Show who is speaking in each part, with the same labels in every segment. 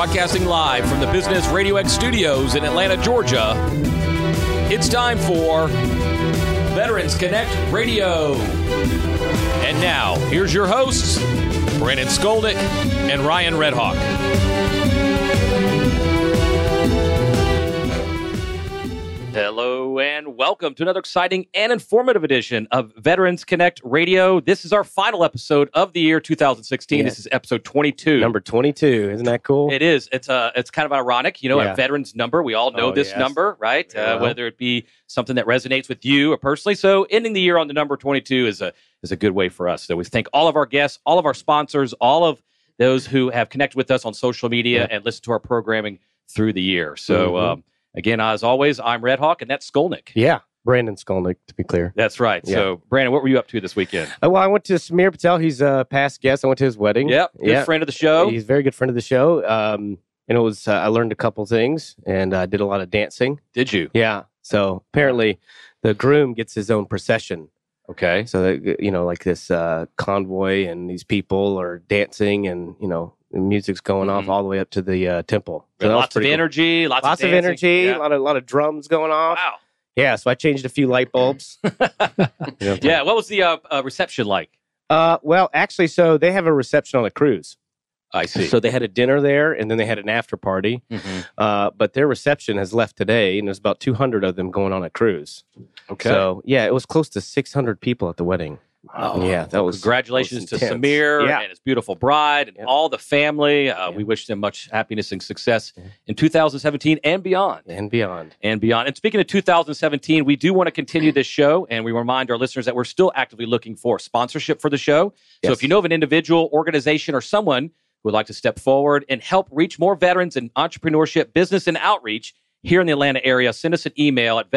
Speaker 1: Broadcasting live from the Business Radio X studios in Atlanta, Georgia. It's time for Veterans Connect Radio. And now, here's your hosts, Brandon Skolnick and Ryan Redhawk. Hello and welcome to another exciting and informative edition of Veterans Connect Radio. This is our final episode of the year 2016.
Speaker 2: Yeah.
Speaker 1: This is episode 22.
Speaker 2: Number 22. Isn't that cool?
Speaker 1: It is. It's kind of ironic. You know,
Speaker 2: Yeah.
Speaker 1: a veteran's number. We all know this
Speaker 2: yes.
Speaker 1: number, right?
Speaker 2: Yeah.
Speaker 1: Whether it be something that resonates with you or personally. So ending the year on the number 22 is a good way for us. So we thank all of our guests, all of our sponsors, all of those who have connected with us on social media and listened to our programming through the year. So again, as always, I'm Red Hawk, and that's Skolnick.
Speaker 2: Yeah. Brandon Skolnick, to be clear.
Speaker 1: That's right.
Speaker 2: Yeah.
Speaker 1: So, Brandon, what were you up to this weekend?
Speaker 2: Well, I went to Samir Patel. He's a past guest. I went to his wedding.
Speaker 1: Yep. Good friend of the show.
Speaker 2: He's a very good friend of the show. And it was, I learned a couple things and I did a lot of dancing.
Speaker 1: Did you?
Speaker 2: Yeah. So apparently the groom gets his own procession.
Speaker 1: Okay.
Speaker 2: So, you know, like this convoy and these people are dancing and, you know, the music's going off all the way up to the temple. So that was
Speaker 1: Lots of
Speaker 2: pretty cool.
Speaker 1: energy, lots of
Speaker 2: of
Speaker 1: dancing.
Speaker 2: energy,
Speaker 1: Yeah.
Speaker 2: a lot of drums going off.
Speaker 1: Wow.
Speaker 2: Yeah, so I changed a few light bulbs.
Speaker 1: Yeah. What was the reception like?
Speaker 2: Well, actually, so they have a reception on a cruise.
Speaker 1: I see.
Speaker 2: So they had a dinner there, and then they had an after party. But their reception has left today, and there's about 200 of them going on a cruise.
Speaker 1: Okay.
Speaker 2: So, yeah, it was close to 600 people at the wedding.
Speaker 1: Wow.
Speaker 2: Yeah, that was
Speaker 1: Congratulations to
Speaker 2: intense.
Speaker 1: Samir
Speaker 2: Yeah.
Speaker 1: and his beautiful bride and all the family. We wish them much happiness and success in 2017 and beyond.
Speaker 2: And beyond.
Speaker 1: And beyond. And speaking of 2017, we do want to continue this show, and we remind our listeners that we're still actively looking for sponsorship for the show. So
Speaker 2: Yes.
Speaker 1: if you know of an individual, organization, or someone who would like to step forward and help reach more veterans in entrepreneurship, business, and outreach here in the Atlanta area, send us an email at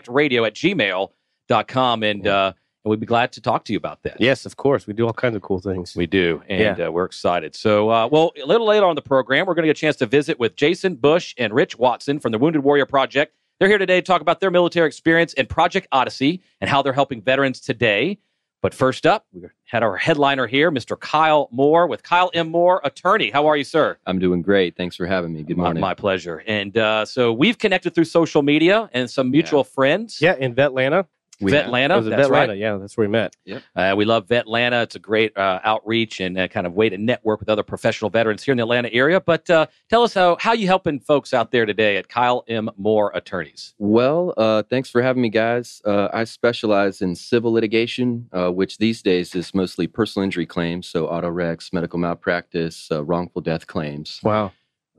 Speaker 1: veteransconnectradio@gmail.com, and we'd be glad to talk to you about that.
Speaker 2: Yes, of course. We do all kinds of cool things.
Speaker 1: We do, and we're excited. So, well, a little later on the program, we're going to get a chance to visit with Jason Bush and Rich Watson from the Wounded Warrior Project. They're here today to talk about their military experience in Project Odyssey and how they're helping veterans today. But first up, we had our headliner here, Mr. Kyle Moore with Kyle M. Moore, attorney. How are you, sir?
Speaker 3: I'm doing great. Thanks for having me. Good morning.
Speaker 1: My pleasure. And so we've connected through social media and some mutual friends.
Speaker 2: Yeah, in Vetlanta.
Speaker 1: Vetlanta,
Speaker 2: It was in
Speaker 1: that's
Speaker 2: Vetlanta.
Speaker 1: right.
Speaker 2: Yeah, that's where we met.
Speaker 1: We love Vetlanta. It's a great outreach and kind of way to network with other professional veterans here in the Atlanta area. But tell us how you helping folks out there today at Kyle M. Moore Attorneys.
Speaker 3: Well, thanks for having me, guys. I specialize in civil litigation, which these days is mostly personal injury claims, so auto wrecks, medical malpractice, wrongful death claims.
Speaker 2: Wow.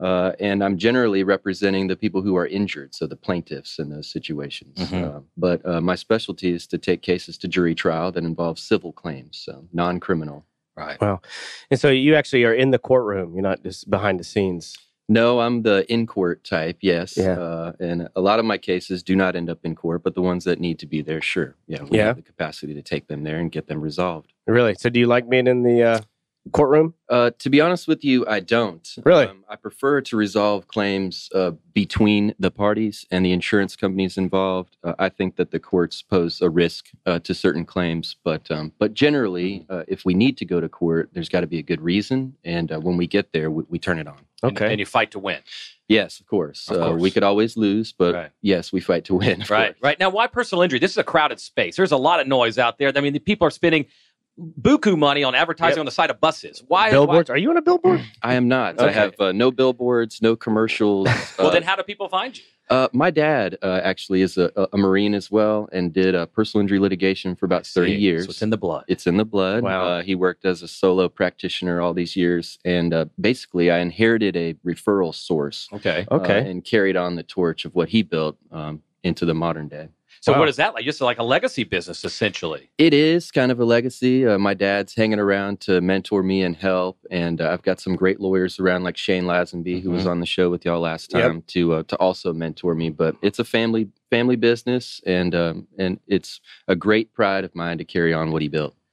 Speaker 3: And I'm generally representing the people who are injured, so the plaintiffs in those situations. But my specialty is to take cases to jury trial that involve civil claims, so non-criminal.
Speaker 1: Right.
Speaker 2: Wow. And so you actually are in the courtroom. You're not just behind the scenes.
Speaker 3: No, I'm the in-court type, yes.
Speaker 2: Yeah.
Speaker 3: And a lot of my cases do not end up in court, but the ones that need to be there, sure. Yeah, we have the capacity to take them there and get them resolved.
Speaker 2: Really? So do you like being in the courtroom?
Speaker 3: To be honest with you, I don't.
Speaker 2: Really?
Speaker 3: I prefer to resolve claims between the parties and the insurance companies involved. I think that the courts pose a risk to certain claims, but generally, if we need to go to court, there's got to be a good reason, and when we get there, we turn it on.
Speaker 1: Okay. And you fight to win.
Speaker 3: Yes, of course. We could always lose, but yes, we fight to win.
Speaker 1: Right. Now, why personal injury? This is a crowded space. There's a lot of noise out there. I mean, the people are spending buku money on advertising on the side of buses. Why?
Speaker 2: Billboards? Are you on a billboard?
Speaker 3: I am not.
Speaker 1: Okay.
Speaker 3: I have no billboards, no commercials.
Speaker 1: Well, then how do people find you?
Speaker 3: My dad actually is a Marine as well and did personal injury litigation for about 30 years.
Speaker 1: So it's in the blood.
Speaker 3: It's in the blood.
Speaker 2: Wow.
Speaker 3: He worked as a solo practitioner all these years. And basically, I inherited a referral source.
Speaker 1: Okay.
Speaker 3: And carried on the torch of what he built into the modern day.
Speaker 1: So what is that like? Just like a legacy business, essentially.
Speaker 3: It is kind of a legacy. My dad's hanging around to mentor me and help, and I've got some great lawyers around like Shane Lazenby, who was on the show with y'all last time, to also mentor me. But it's a family business, and it's a great pride of mine to carry on what he built.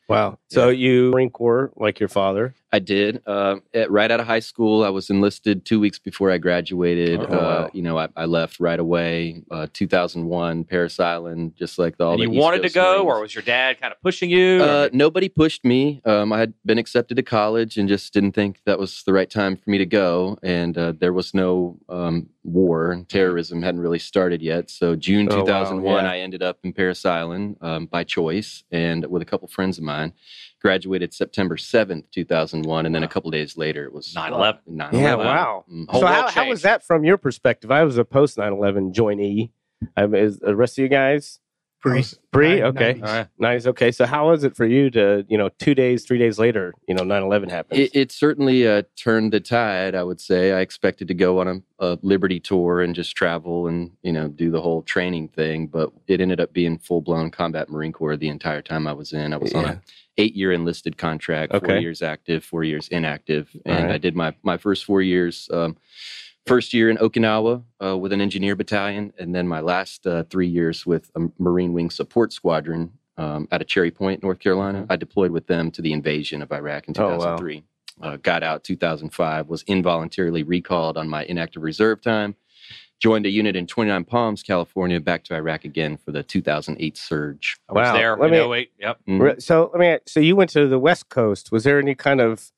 Speaker 2: Wow. So you Marine Corps like your father?
Speaker 3: I did. Right out of high school, I was enlisted 2 weeks before I graduated.
Speaker 2: Oh, wow.
Speaker 3: I left right away. 2001, Paris Island, just like all
Speaker 1: And
Speaker 3: the
Speaker 1: you
Speaker 3: East
Speaker 1: wanted to
Speaker 3: Coast
Speaker 1: go,
Speaker 3: Marines.
Speaker 1: or was your dad kind of pushing you? Or-
Speaker 3: Nobody pushed me. I had been accepted to college and just didn't think that was the right time for me to go. And there was no war and terrorism hadn't really started yet. So June 2001, I ended up in Paris Island by choice and with a couple friends of mine. Graduated September 7th, 2001. And then a couple days later, it was
Speaker 1: 9/11.
Speaker 3: 9/11.
Speaker 2: Yeah, wow.
Speaker 3: Mhm.
Speaker 1: Whole
Speaker 2: So
Speaker 1: world
Speaker 2: how was
Speaker 1: changed.
Speaker 2: that from your perspective? I was a post 9/11 joinee. Is the rest of you guys pre? Okay,
Speaker 4: 90s.
Speaker 1: All right.
Speaker 2: nice. Okay, so how was it for you to 2 days, 3 days later, 9/11 happens?
Speaker 3: It certainly turned the tide, I would say. I expected to go on a Liberty tour and just travel and, do the whole training thing, but it ended up being full-blown combat Marine Corps the entire time I was in. I was on a 8-year enlisted contract, 4
Speaker 2: Okay.
Speaker 3: years active, 4 years inactive.
Speaker 2: All
Speaker 3: And
Speaker 2: right.
Speaker 3: I did my first 4 years, first year in Okinawa with an engineer battalion, and then my last 3 years with a Marine Wing Support Squadron out of Cherry Point, North Carolina. I deployed with them to the invasion of Iraq in
Speaker 2: Oh, wow.
Speaker 3: 2003. Got out 2005, was involuntarily recalled on my inactive reserve time. Joined a unit in 29 Palms, California, back to Iraq again for the 2008 surge.
Speaker 1: I was
Speaker 2: Wow.
Speaker 1: there
Speaker 2: Let
Speaker 1: in
Speaker 2: me-
Speaker 1: 08. Yep.
Speaker 3: Mhm.
Speaker 2: So you went to the West Coast. Was there any kind of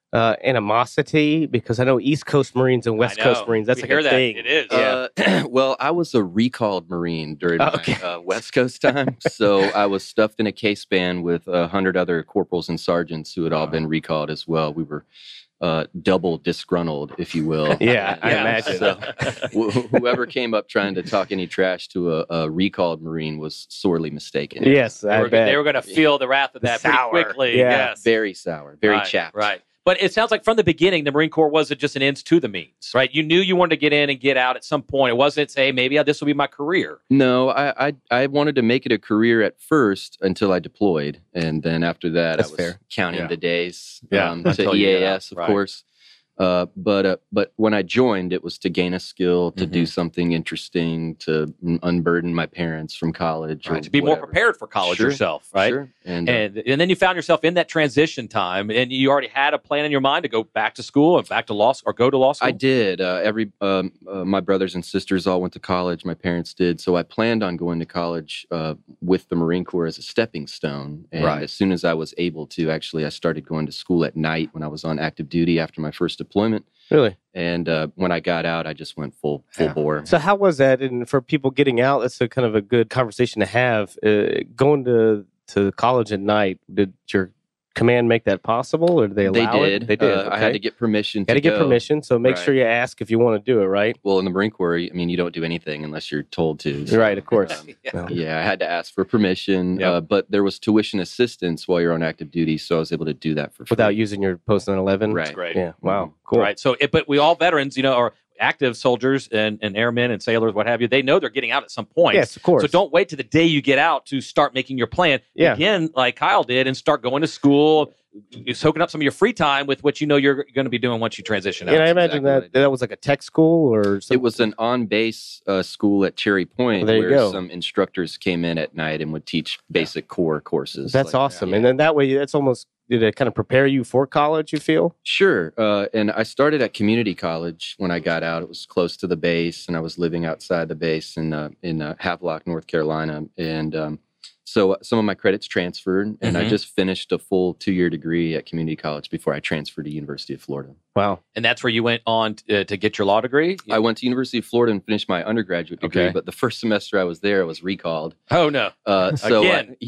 Speaker 2: animosity? Because I know East Coast Marines and West
Speaker 1: I know.
Speaker 2: Coast Marines, that's
Speaker 1: We
Speaker 2: like
Speaker 1: hear
Speaker 2: a
Speaker 1: that.
Speaker 2: thing.
Speaker 1: It is.
Speaker 3: Well, I was a recalled Marine during my
Speaker 2: Okay.
Speaker 3: West Coast time. So I was stuffed in a case-band with 100 other corporals and sergeants who had all been recalled as well. We were double disgruntled, if you will.
Speaker 2: Yeah, I
Speaker 1: Yeah.
Speaker 2: imagine.
Speaker 3: So whoever came up trying to talk any trash to a recalled Marine was sorely mistaken.
Speaker 2: Yes,
Speaker 1: They
Speaker 2: I
Speaker 1: were,
Speaker 2: bet.
Speaker 1: they were going to feel the wrath of
Speaker 2: The
Speaker 1: that pretty
Speaker 2: sour.
Speaker 1: quickly.
Speaker 2: Yeah.
Speaker 1: Yes.
Speaker 3: Very sour, very
Speaker 1: right,
Speaker 3: chapped.
Speaker 1: Right. But it sounds like from the beginning, the Marine Corps wasn't just an ends to the means, right? You knew you wanted to get in and get out at some point. It wasn't say, maybe this will be my career.
Speaker 3: No, I wanted to make it a career at first until I deployed, and then after that,
Speaker 2: That's
Speaker 3: I was
Speaker 2: fair.
Speaker 3: counting
Speaker 1: Yeah.
Speaker 3: the days
Speaker 1: Yeah,
Speaker 3: to
Speaker 1: until you get
Speaker 3: EAS,
Speaker 1: out,
Speaker 3: of
Speaker 1: right.
Speaker 3: course. But when I joined, it was to gain a skill, to do something interesting, to unburden my parents from college, or
Speaker 1: Right. To be more
Speaker 3: whatever.
Speaker 1: prepared for college
Speaker 3: Sure,
Speaker 1: yourself, right?
Speaker 3: Sure. And
Speaker 1: And then you found yourself in that transition time, and you already had a plan in your mind to go back to school and back to law or go to law school.
Speaker 3: I did. My brothers and sisters all went to college. My parents did. So I planned on going to college with the Marine Corps as a stepping stone. And
Speaker 1: Right.
Speaker 3: as soon as I was able to, actually, I started going to school at night when I was on active duty after my first deployment.
Speaker 2: Really?
Speaker 3: And when I got out, I just went full
Speaker 1: Yeah.
Speaker 3: bore.
Speaker 2: So how was that? And for people getting out, that's a kind of a good conversation to have. Going to college at night, did your command make that possible, or did they
Speaker 3: They
Speaker 2: allow
Speaker 3: did.
Speaker 2: it? They did.
Speaker 3: I had to get permission.
Speaker 2: Got to get
Speaker 3: go.
Speaker 2: permission. So make
Speaker 3: Right.
Speaker 2: sure you ask if you want to do it, right?
Speaker 3: Well, in the Marine Corps, I mean, you don't do anything unless you're told to.
Speaker 2: Right, of course.
Speaker 1: Yeah.
Speaker 3: Yeah, I had to ask for permission,
Speaker 1: Yep.
Speaker 3: but there was tuition assistance while you're on active duty, so I was able to do that for free.
Speaker 2: Without using your post 9/11.
Speaker 3: Right.
Speaker 1: That's great.
Speaker 2: Yeah. Wow. Cool.
Speaker 1: Right. So, but we all veterans, are active soldiers and airmen and sailors, what have you. They know they're getting out at some point.
Speaker 2: Yes, of course.
Speaker 1: So don't wait to the day you get out to start making your plan.
Speaker 2: Yeah.
Speaker 1: Begin like Kyle did and start going to school, soaking up some of your free time with what you know you're going to be doing once you transition out.
Speaker 2: And I imagine
Speaker 3: exactly what I
Speaker 2: that was like a tech school or something.
Speaker 3: It was an on-base school at Cherry Point
Speaker 2: There you
Speaker 3: where
Speaker 2: go.
Speaker 3: some instructors came in at night and would teach basic core courses.
Speaker 2: That's
Speaker 3: like
Speaker 2: awesome.
Speaker 3: that.
Speaker 2: And then that way, that's almost, did it kind of prepare you for college, you feel?
Speaker 3: Sure. And I started at community college when I got out. It was close to the base, and I was living outside the base in Havelock, North Carolina. And so some of my credits transferred, and I
Speaker 1: Mhm.
Speaker 3: just finished a full 2-year degree at community college before I transferred to University of Florida.
Speaker 2: Wow.
Speaker 1: And that's where you went on to get your law degree?
Speaker 3: I went to University of Florida and finished my undergraduate degree,
Speaker 1: Okay.
Speaker 3: but the first semester I was there, I was recalled.
Speaker 1: Oh, no. Again.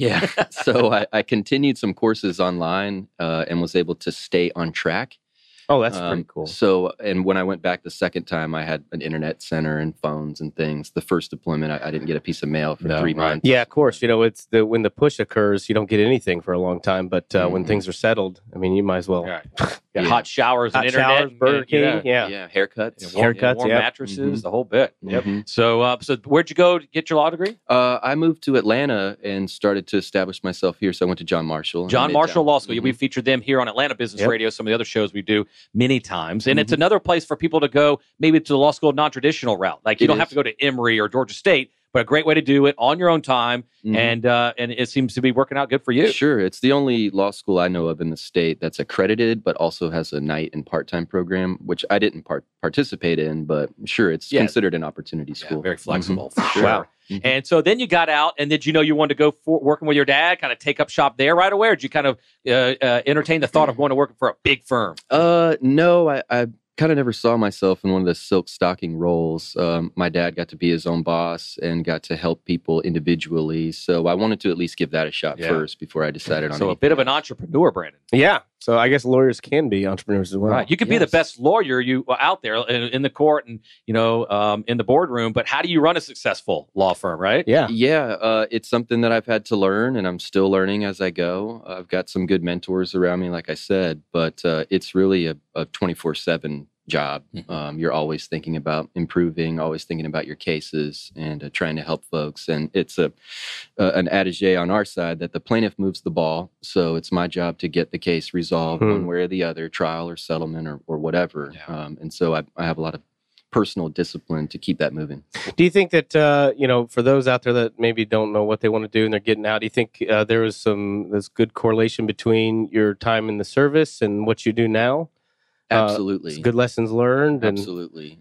Speaker 3: So I continued some courses online and was able to stay on track.
Speaker 2: Oh, that's pretty cool.
Speaker 3: So, and when I went back the second time, I had an internet center and phones and things. The first deployment, I didn't get a piece of mail for
Speaker 1: No,
Speaker 3: 3
Speaker 1: right.
Speaker 3: months.
Speaker 2: Yeah, of course. It's when the push occurs, you don't get anything for a long time. But when
Speaker 3: Mhm.
Speaker 2: things are settled, I mean, you might as well.
Speaker 1: Right. Got
Speaker 3: Yeah.
Speaker 1: hot showers and
Speaker 2: Hot
Speaker 1: internet.
Speaker 2: showers, Burger
Speaker 1: and, you know,
Speaker 2: King, yeah.
Speaker 3: Yeah, haircuts.
Speaker 2: Haircuts,
Speaker 1: warm
Speaker 2: yep.
Speaker 1: mattresses,
Speaker 3: Mhm.
Speaker 1: the whole bit.
Speaker 3: Yep.
Speaker 1: So where'd you go to get your law degree?
Speaker 3: I moved to Atlanta and started to establish myself here. So I went to John Marshall. in
Speaker 1: John
Speaker 3: Midtown.
Speaker 1: Marshall Law School.
Speaker 3: Mhm.
Speaker 1: We featured them here on Atlanta Business
Speaker 2: Yep.
Speaker 1: Radio, some of the other shows we do many times. And it's
Speaker 3: Mhm.
Speaker 1: another place for people to go maybe to the law school non-traditional route. Like you
Speaker 3: It
Speaker 1: don't have
Speaker 3: is.
Speaker 1: to go to Emory or Georgia State, but a great way to do it on your own time.
Speaker 3: Mhm.
Speaker 1: And it seems to be working out good for you.
Speaker 3: Sure. It's the only law school I know of in the state that's accredited, but also has a night and part-time program, which I didn't participate in, but sure, it's
Speaker 1: Yeah.
Speaker 3: considered an opportunity school.
Speaker 1: Very flexible. For
Speaker 3: Mhm.
Speaker 1: sure.
Speaker 2: Wow.
Speaker 3: Mhm.
Speaker 1: And so then you got out, and did you know you wanted to go for working with your dad, kind of take up shop there right away, or did you kind of entertain the thought of going to work for a big firm?
Speaker 3: No, I kind of never saw myself in one of the silk stocking roles. My dad got to be his own boss and got to help people individually. So I wanted to at least give that a shot
Speaker 1: Yeah.
Speaker 3: first before I decided on
Speaker 1: So a
Speaker 3: anything
Speaker 1: bit of an
Speaker 3: else.
Speaker 1: entrepreneur, Brandon.
Speaker 2: Yeah. So I guess lawyers can be entrepreneurs as well.
Speaker 1: Right. You could be the
Speaker 3: Yes.
Speaker 1: best lawyer out there in the court and in the boardroom, but how do you run a successful law firm, right?
Speaker 2: Yeah.
Speaker 3: Yeah, it's something that I've had to learn, and I'm still learning as I go. I've got some good mentors around me, like I said, but it's really a 24/7 job. You're always thinking about improving, always thinking about your cases, and trying to help folks. And it's an adage on our side that the plaintiff moves the ball, so it's my job to get the case resolved one way or the other, trial or settlement or whatever.
Speaker 1: Yeah.
Speaker 3: And so I have a lot of personal discipline to keep that moving.
Speaker 2: Do you think that for those out there that maybe don't know what they want to do and they're getting out, do you think there was this good correlation between your time in the service and what you do now?
Speaker 3: Absolutely.
Speaker 2: Good lessons learned. And
Speaker 3: Absolutely.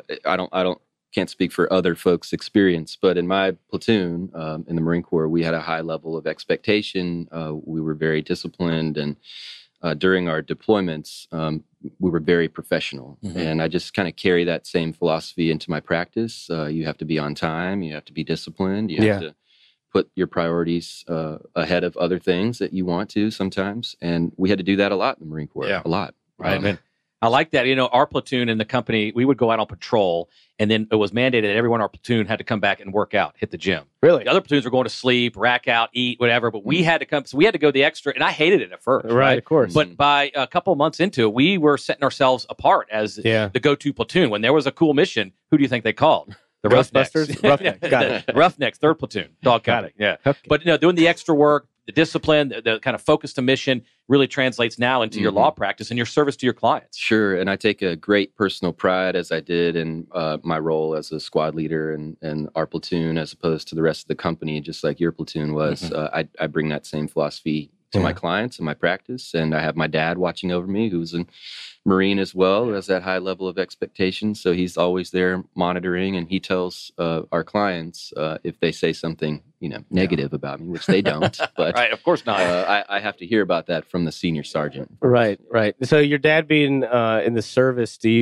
Speaker 3: Can't speak for other folks' experience, but in my platoon in the Marine Corps, we had a high level of expectation. We were very disciplined, and during our deployments, we were very professional. And I just kind of carry that same philosophy into my practice. You have to be on time. You have to be disciplined. You have to put your priorities ahead of other things that you want to sometimes. And we had to do that a lot in the Marine Corps.
Speaker 1: Yeah.
Speaker 3: A lot.
Speaker 1: Right. And I like that. Our platoon in the company, we would go out on patrol, and then it was mandated that everyone in our platoon had to come back and work out, hit the gym.
Speaker 2: really?
Speaker 1: The other platoons were going to sleep, rack out, eat, whatever, but we had to come. So we had to go the extra, and I hated it at first.
Speaker 2: Right, of course.
Speaker 1: But by a couple of months into it, we were setting ourselves apart as
Speaker 2: Yeah.
Speaker 1: the go-to platoon. When there was a cool mission, who do you think they called? The
Speaker 2: Ghostbusters?
Speaker 1: Roughnecks.
Speaker 2: Got it.
Speaker 1: The Roughnecks, third platoon, dog
Speaker 2: Got
Speaker 1: company. Yeah.
Speaker 2: Okay.
Speaker 1: But doing the extra work, the discipline, the kind of focus to mission really translates now into your law practice and your service to your clients.
Speaker 3: Sure, and I take a great personal pride, as I did in my role as a squad leader and our platoon, as opposed to the rest of the company, just like your platoon was. I bring that same philosophy to my clients and my practice, and I have my dad watching over me, who's a Marine as well, who has that high level of expectation. So he's always there monitoring, and he tells our clients if they say something negative about me, which they don't. But
Speaker 1: Right, of course not.
Speaker 3: I have to hear about that from the senior sergeant.
Speaker 2: Right. So your dad being in the service, do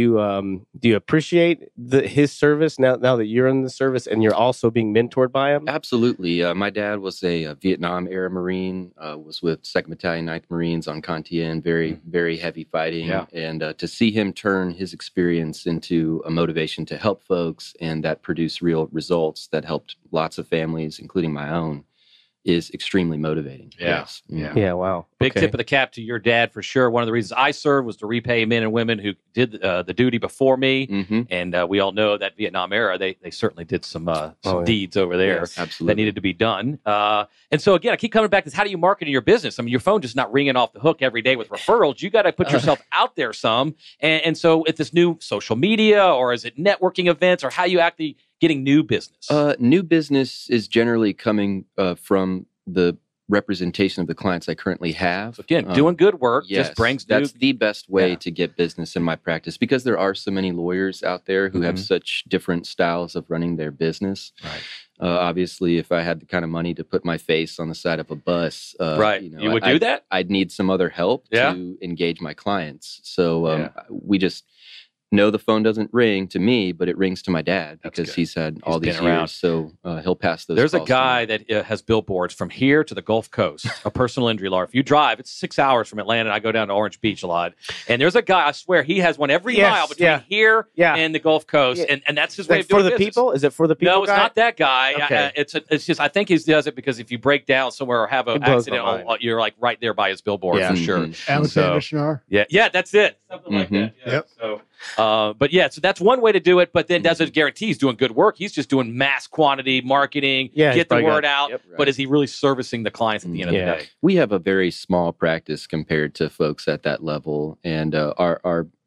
Speaker 2: you appreciate his service now that you're in the service and you're also being mentored by him?
Speaker 3: Absolutely. My dad was a Vietnam era Marine, was with 2nd Battalion, 9th Marines on Con Thien, very, very heavy fighting.
Speaker 1: Yeah.
Speaker 3: And to see him turn his experience into a motivation to help folks and that produce real results that helped lots of families, including my own, is extremely motivating.
Speaker 1: Yeah.
Speaker 3: Yes.
Speaker 1: Yeah.
Speaker 2: Yeah. Wow.
Speaker 1: Big
Speaker 2: Okay.
Speaker 1: tip of the cap to your dad for sure. One of the reasons I served was to repay men and women who did the duty before me.
Speaker 3: Mm-hmm.
Speaker 1: And we all know that Vietnam era, they certainly did some
Speaker 2: yeah.
Speaker 1: deeds over there
Speaker 3: Yes,
Speaker 1: that
Speaker 3: absolutely.
Speaker 1: needed to be done. And so, again, I keep coming back to this. How do you market your business? I mean, your phone just not ringing off the hook every day with referrals. You got to put yourself out there some. And so if this new social media, or is it networking events, or how you actually getting new business?
Speaker 3: New business is generally coming from the representation of the clients I currently have.
Speaker 1: So again, doing good work
Speaker 3: Yes,
Speaker 1: just brings
Speaker 3: that's
Speaker 1: new.
Speaker 3: the best way
Speaker 1: Yeah.
Speaker 3: to get business in my practice, because there are so many lawyers out there who have such different styles of running their business.
Speaker 1: Right.
Speaker 3: Obviously, if I had the kind of money to put my face on the side of a bus,
Speaker 1: Right. You would do that?
Speaker 3: I'd need some other help
Speaker 1: Yeah.
Speaker 3: to engage my clients. So
Speaker 1: Yeah.
Speaker 3: we just know the phone doesn't ring to me, but it rings to my dad
Speaker 1: That's
Speaker 3: because
Speaker 1: good.
Speaker 3: he's had all
Speaker 1: been
Speaker 3: these
Speaker 1: around.
Speaker 3: years. So he'll pass those.
Speaker 1: There's a
Speaker 3: calls to me.
Speaker 1: guy that has billboards from here to the Gulf Coast, a personal injury lawyer. If you drive, it's 6 hours from Atlanta. And I go down to Orange Beach a lot. And there's a guy, I swear, he has one every
Speaker 2: Yes,
Speaker 1: mile between
Speaker 2: yeah.
Speaker 1: here
Speaker 2: Yeah.
Speaker 1: and the Gulf Coast.
Speaker 2: Yeah.
Speaker 1: And that's his way
Speaker 2: Like
Speaker 1: of doing
Speaker 2: for the
Speaker 1: business.
Speaker 2: people? Is it for the people?
Speaker 1: No, it's
Speaker 2: guy?
Speaker 1: not that guy.
Speaker 2: Okay.
Speaker 1: It's just I think he does it because if you break down somewhere or have an
Speaker 2: It blows my
Speaker 1: accident,
Speaker 2: mind.
Speaker 1: you're like right there by his billboard
Speaker 2: Yeah.
Speaker 1: for sure.
Speaker 3: Mhm.
Speaker 4: Alexander
Speaker 1: So-
Speaker 4: Schnarr.
Speaker 1: Yeah, that's it. Something like that. Yeah.
Speaker 4: Yep.
Speaker 1: So, but yeah, so that's one way to do it. But then doesn't guarantee he's doing good work. He's just doing mass quantity marketing,
Speaker 2: Yeah, he's
Speaker 1: get the
Speaker 2: probably
Speaker 1: word
Speaker 2: got-
Speaker 1: out.
Speaker 2: yep,
Speaker 1: But is he really servicing the clients at the end of
Speaker 2: Yeah.
Speaker 1: the day?
Speaker 3: We have a very small practice compared to folks at that level, and our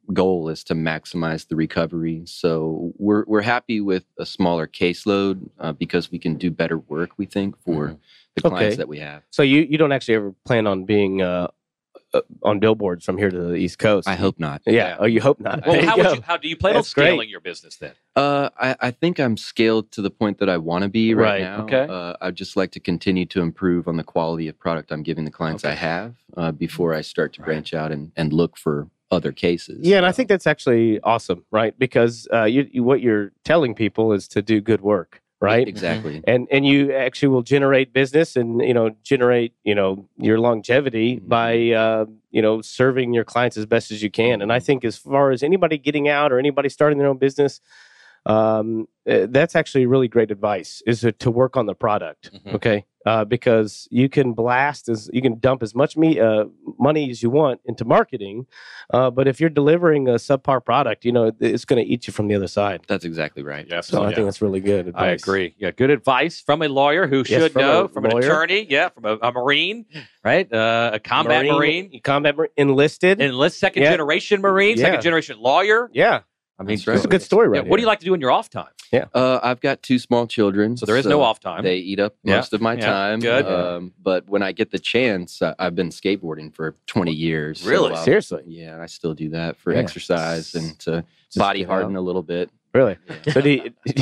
Speaker 3: goal is to maximize the recovery. So we're happy with a smaller caseload because we can do better work, we think, for the clients that we have.
Speaker 2: So you don't actually ever plan on being on billboards from here to the East Coast?
Speaker 3: I hope not.
Speaker 2: Yeah. Oh, you hope not.
Speaker 1: Well, how do you plan on scaling your business then?
Speaker 3: I think I'm scaled to the point that I want to be right now.
Speaker 1: Okay.
Speaker 3: I'd just like to continue to improve on the quality of product I'm giving the clients I have before I start to branch out and look for other cases.
Speaker 2: Yeah, and I think that's actually awesome, right? Because what you're telling people is to do good work, right?
Speaker 3: Exactly.
Speaker 2: And you actually will generate business and generate your longevity by serving your clients as best as you can. And I think as far as anybody getting out or anybody starting their own business, that's actually really great advice, is to work on the product. Okay. Because you can dump as much money as you want into marketing, but if you're delivering a subpar product, it's going to eat you from the other side.
Speaker 3: That's exactly right.
Speaker 1: Yeah,
Speaker 2: so I think that's really good advice.
Speaker 1: I agree. Yeah, good advice from a lawyer who should know, from an attorney, from a Marine, right? A combat Marine.
Speaker 2: Enlisted,
Speaker 1: second generation Marine, second generation lawyer.
Speaker 2: Yeah.
Speaker 1: I mean,
Speaker 2: it's a good story, right?
Speaker 1: What do you like to do in your off time?
Speaker 2: Yeah.
Speaker 3: I've got 2 small children.
Speaker 1: So there is no off time.
Speaker 3: They eat up most of my time.
Speaker 1: Good.
Speaker 3: But when I get the chance, I've been skateboarding for 20 years.
Speaker 1: Really?
Speaker 3: So,
Speaker 2: seriously?
Speaker 3: Yeah, I still do that for exercise and to body harden a little bit.
Speaker 2: Really? Yeah. So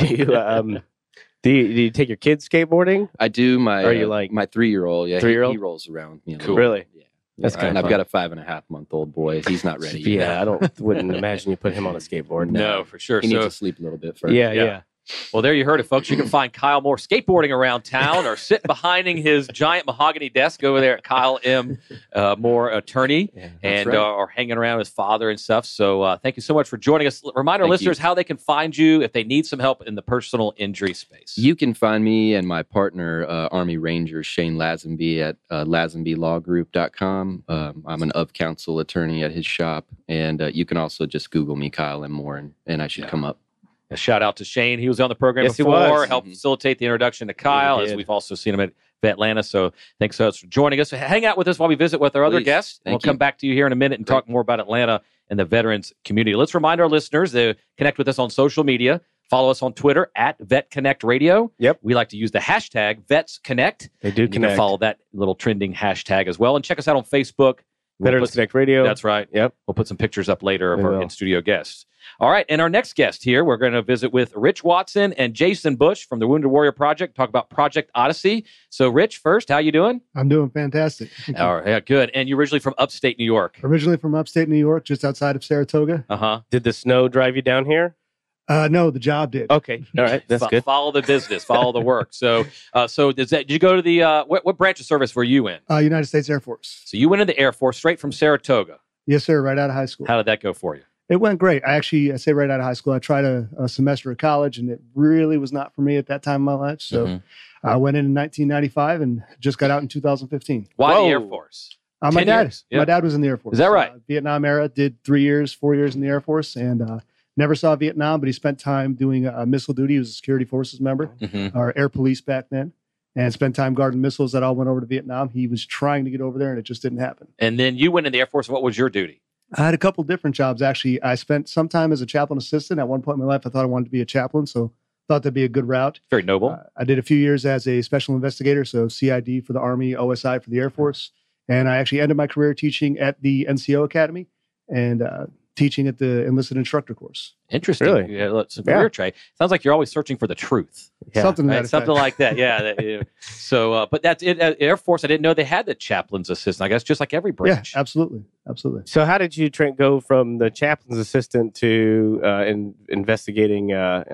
Speaker 2: do you take your kids skateboarding?
Speaker 3: I do. My
Speaker 2: 3-year-old?
Speaker 3: Yeah,
Speaker 2: 3-year-old?
Speaker 3: He rolls around.
Speaker 2: Cool. Really?
Speaker 3: Yeah.
Speaker 2: That's kind of
Speaker 3: fun. I've got a 5.5-month-old boy. He's not ready yet.
Speaker 2: Yeah, I wouldn't imagine you put him on a skateboard.
Speaker 1: No, for sure.
Speaker 3: He needs to sleep a little bit first.
Speaker 2: Yeah.
Speaker 1: Well, there you heard it, folks. You can find Kyle Moore skateboarding around town or sit behind his giant mahogany desk over there at Kyle M. Moore Attorney or hanging around his father and stuff. So thank you so much for joining us. Remind our listeners how they can find you if they need some help in the personal injury space.
Speaker 3: You can find me and my partner, Army Ranger Shane Lazenby, at lazenbylawgroup.com. I'm an of-counsel attorney at his shop. And you can also just Google me, Kyle M. Moore, and I should come up.
Speaker 1: A shout out to Shane. He was on the program before, helped facilitate the introduction to Kyle, as we've also seen him at Atlanta. So thanks so much for joining us. Hang out with us while we visit with our other guests. We'll come back to you here in a minute and talk more about Atlanta and the veterans community. Let's remind our listeners to connect with us on social media. Follow us on Twitter at VetConnect Radio.
Speaker 2: Yep.
Speaker 1: We like to use the hashtag VetsConnect.
Speaker 2: They do connect.
Speaker 1: You can follow that little trending hashtag as well. And check us out on Facebook.
Speaker 2: Veterans Connect Radio.
Speaker 1: That's right.
Speaker 2: Yep.
Speaker 1: We'll put some pictures up later of our in-studio guests. All right, and our next guest here, we're going to visit with Rich Watson and Jason Bush from the Wounded Warrior Project, talk about Project Odyssey. So, Rich, first, how you doing?
Speaker 4: I'm doing fantastic.
Speaker 1: All right, yeah, good. And you're originally from upstate New York?
Speaker 4: Originally from upstate New York, just outside of Saratoga.
Speaker 1: Uh-huh.
Speaker 2: Did the snow drive you down here?
Speaker 4: No, the job did.
Speaker 2: Okay, all right, that's good.
Speaker 1: Follow the business, follow the work. So did you go to the what branch of service were you in?
Speaker 4: United States Air Force.
Speaker 1: So you went in the Air Force straight from Saratoga.
Speaker 4: Yes, sir. Right out of high school.
Speaker 1: How did that go for you?
Speaker 4: It went great. I say right out of high school. I tried a semester of college, and it really was not for me at that time in my life. So I went in 1995 and just got out in 2015.
Speaker 1: Why the Air Force?
Speaker 4: My dad was in the Air Force.
Speaker 1: Is that right?
Speaker 4: Vietnam era, did 4 years in the Air Force, and never saw Vietnam, but he spent time doing missile duty. He was a security forces member, or air police back then, and spent time guarding missiles that all went over to Vietnam. He was trying to get over there, and it just didn't happen.
Speaker 1: And then you went in the Air Force. What was your duty?
Speaker 4: I had a couple different jobs, actually. I spent some time as a chaplain assistant. At one point in my life, I thought I wanted to be a chaplain, so thought that'd be a good route.
Speaker 1: Very noble.
Speaker 4: I did a few years as a special investigator, so CID for the Army, OSI for the Air Force. And I actually ended my career teaching at the NCO Academy and teaching at the enlisted instructor course.
Speaker 1: Interesting.
Speaker 2: Really?
Speaker 1: Yeah, it's a career trait. Sounds like you're always searching for the truth.
Speaker 4: Yeah. Something
Speaker 1: like that. Yeah. So, but that's it. Air Force, I didn't know they had the chaplain's assistant. I guess just like every branch.
Speaker 4: Yeah, absolutely.
Speaker 2: So how did you go from the chaplain's assistant to investigating,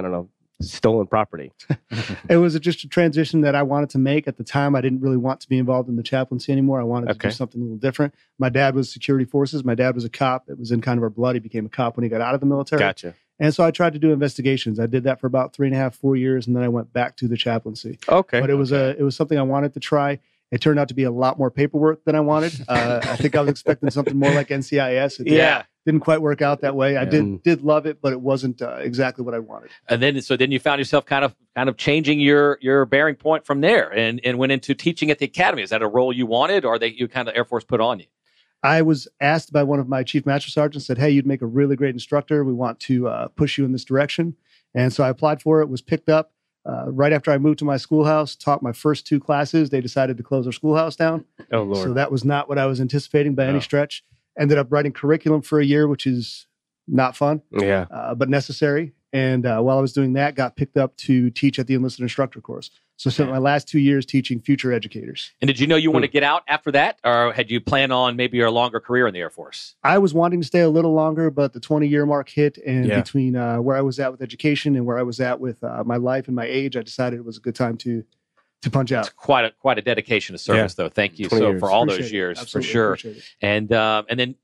Speaker 2: stolen property?
Speaker 4: It was just a transition that I wanted to make. At the time, I didn't really want to be involved in the chaplaincy anymore. I wanted to do something a little different. My dad was security forces. My dad was a cop. It was in kind of our blood. He became a cop when he got out of the military.
Speaker 2: Gotcha.
Speaker 4: And so I tried to do investigations. I did that for about 3.5, 4 years, and then I went back to the chaplaincy.
Speaker 2: Okay.
Speaker 4: But it was something I wanted to try. It turned out to be a lot more paperwork than I wanted. I think I was expecting something more like NCIS. It didn't quite work out that way. I did love it, but it wasn't exactly what I wanted.
Speaker 1: And then you found yourself kind of changing your bearing point from there and went into teaching at the academy. Is that a role you wanted, or that you kind of Air Force put on you?
Speaker 4: I was asked by one of my chief master sergeants, said, "Hey, you'd make a really great instructor. We want to push you in this direction." And so I applied for it, was picked up. Right after I moved to my schoolhouse, taught my first 2 classes, they decided to close our schoolhouse down.
Speaker 2: Oh, Lord.
Speaker 4: So that was not what I was anticipating by any stretch. Ended up writing curriculum for a year, which is not fun, but necessary. And while I was doing that, got picked up to teach at the enlisted instructor course. So I spent my last 2 years teaching future educators.
Speaker 1: And did you know you want to get out after that, or had you planned on maybe a longer career in the Air Force?
Speaker 4: I was wanting to stay a little longer, but the 20-year mark hit, and between where I was at with education and where I was at with my life and my age, I decided it was a good time to punch out.
Speaker 1: It's quite a dedication to service, though. Thank you so for all those years, for sure. And then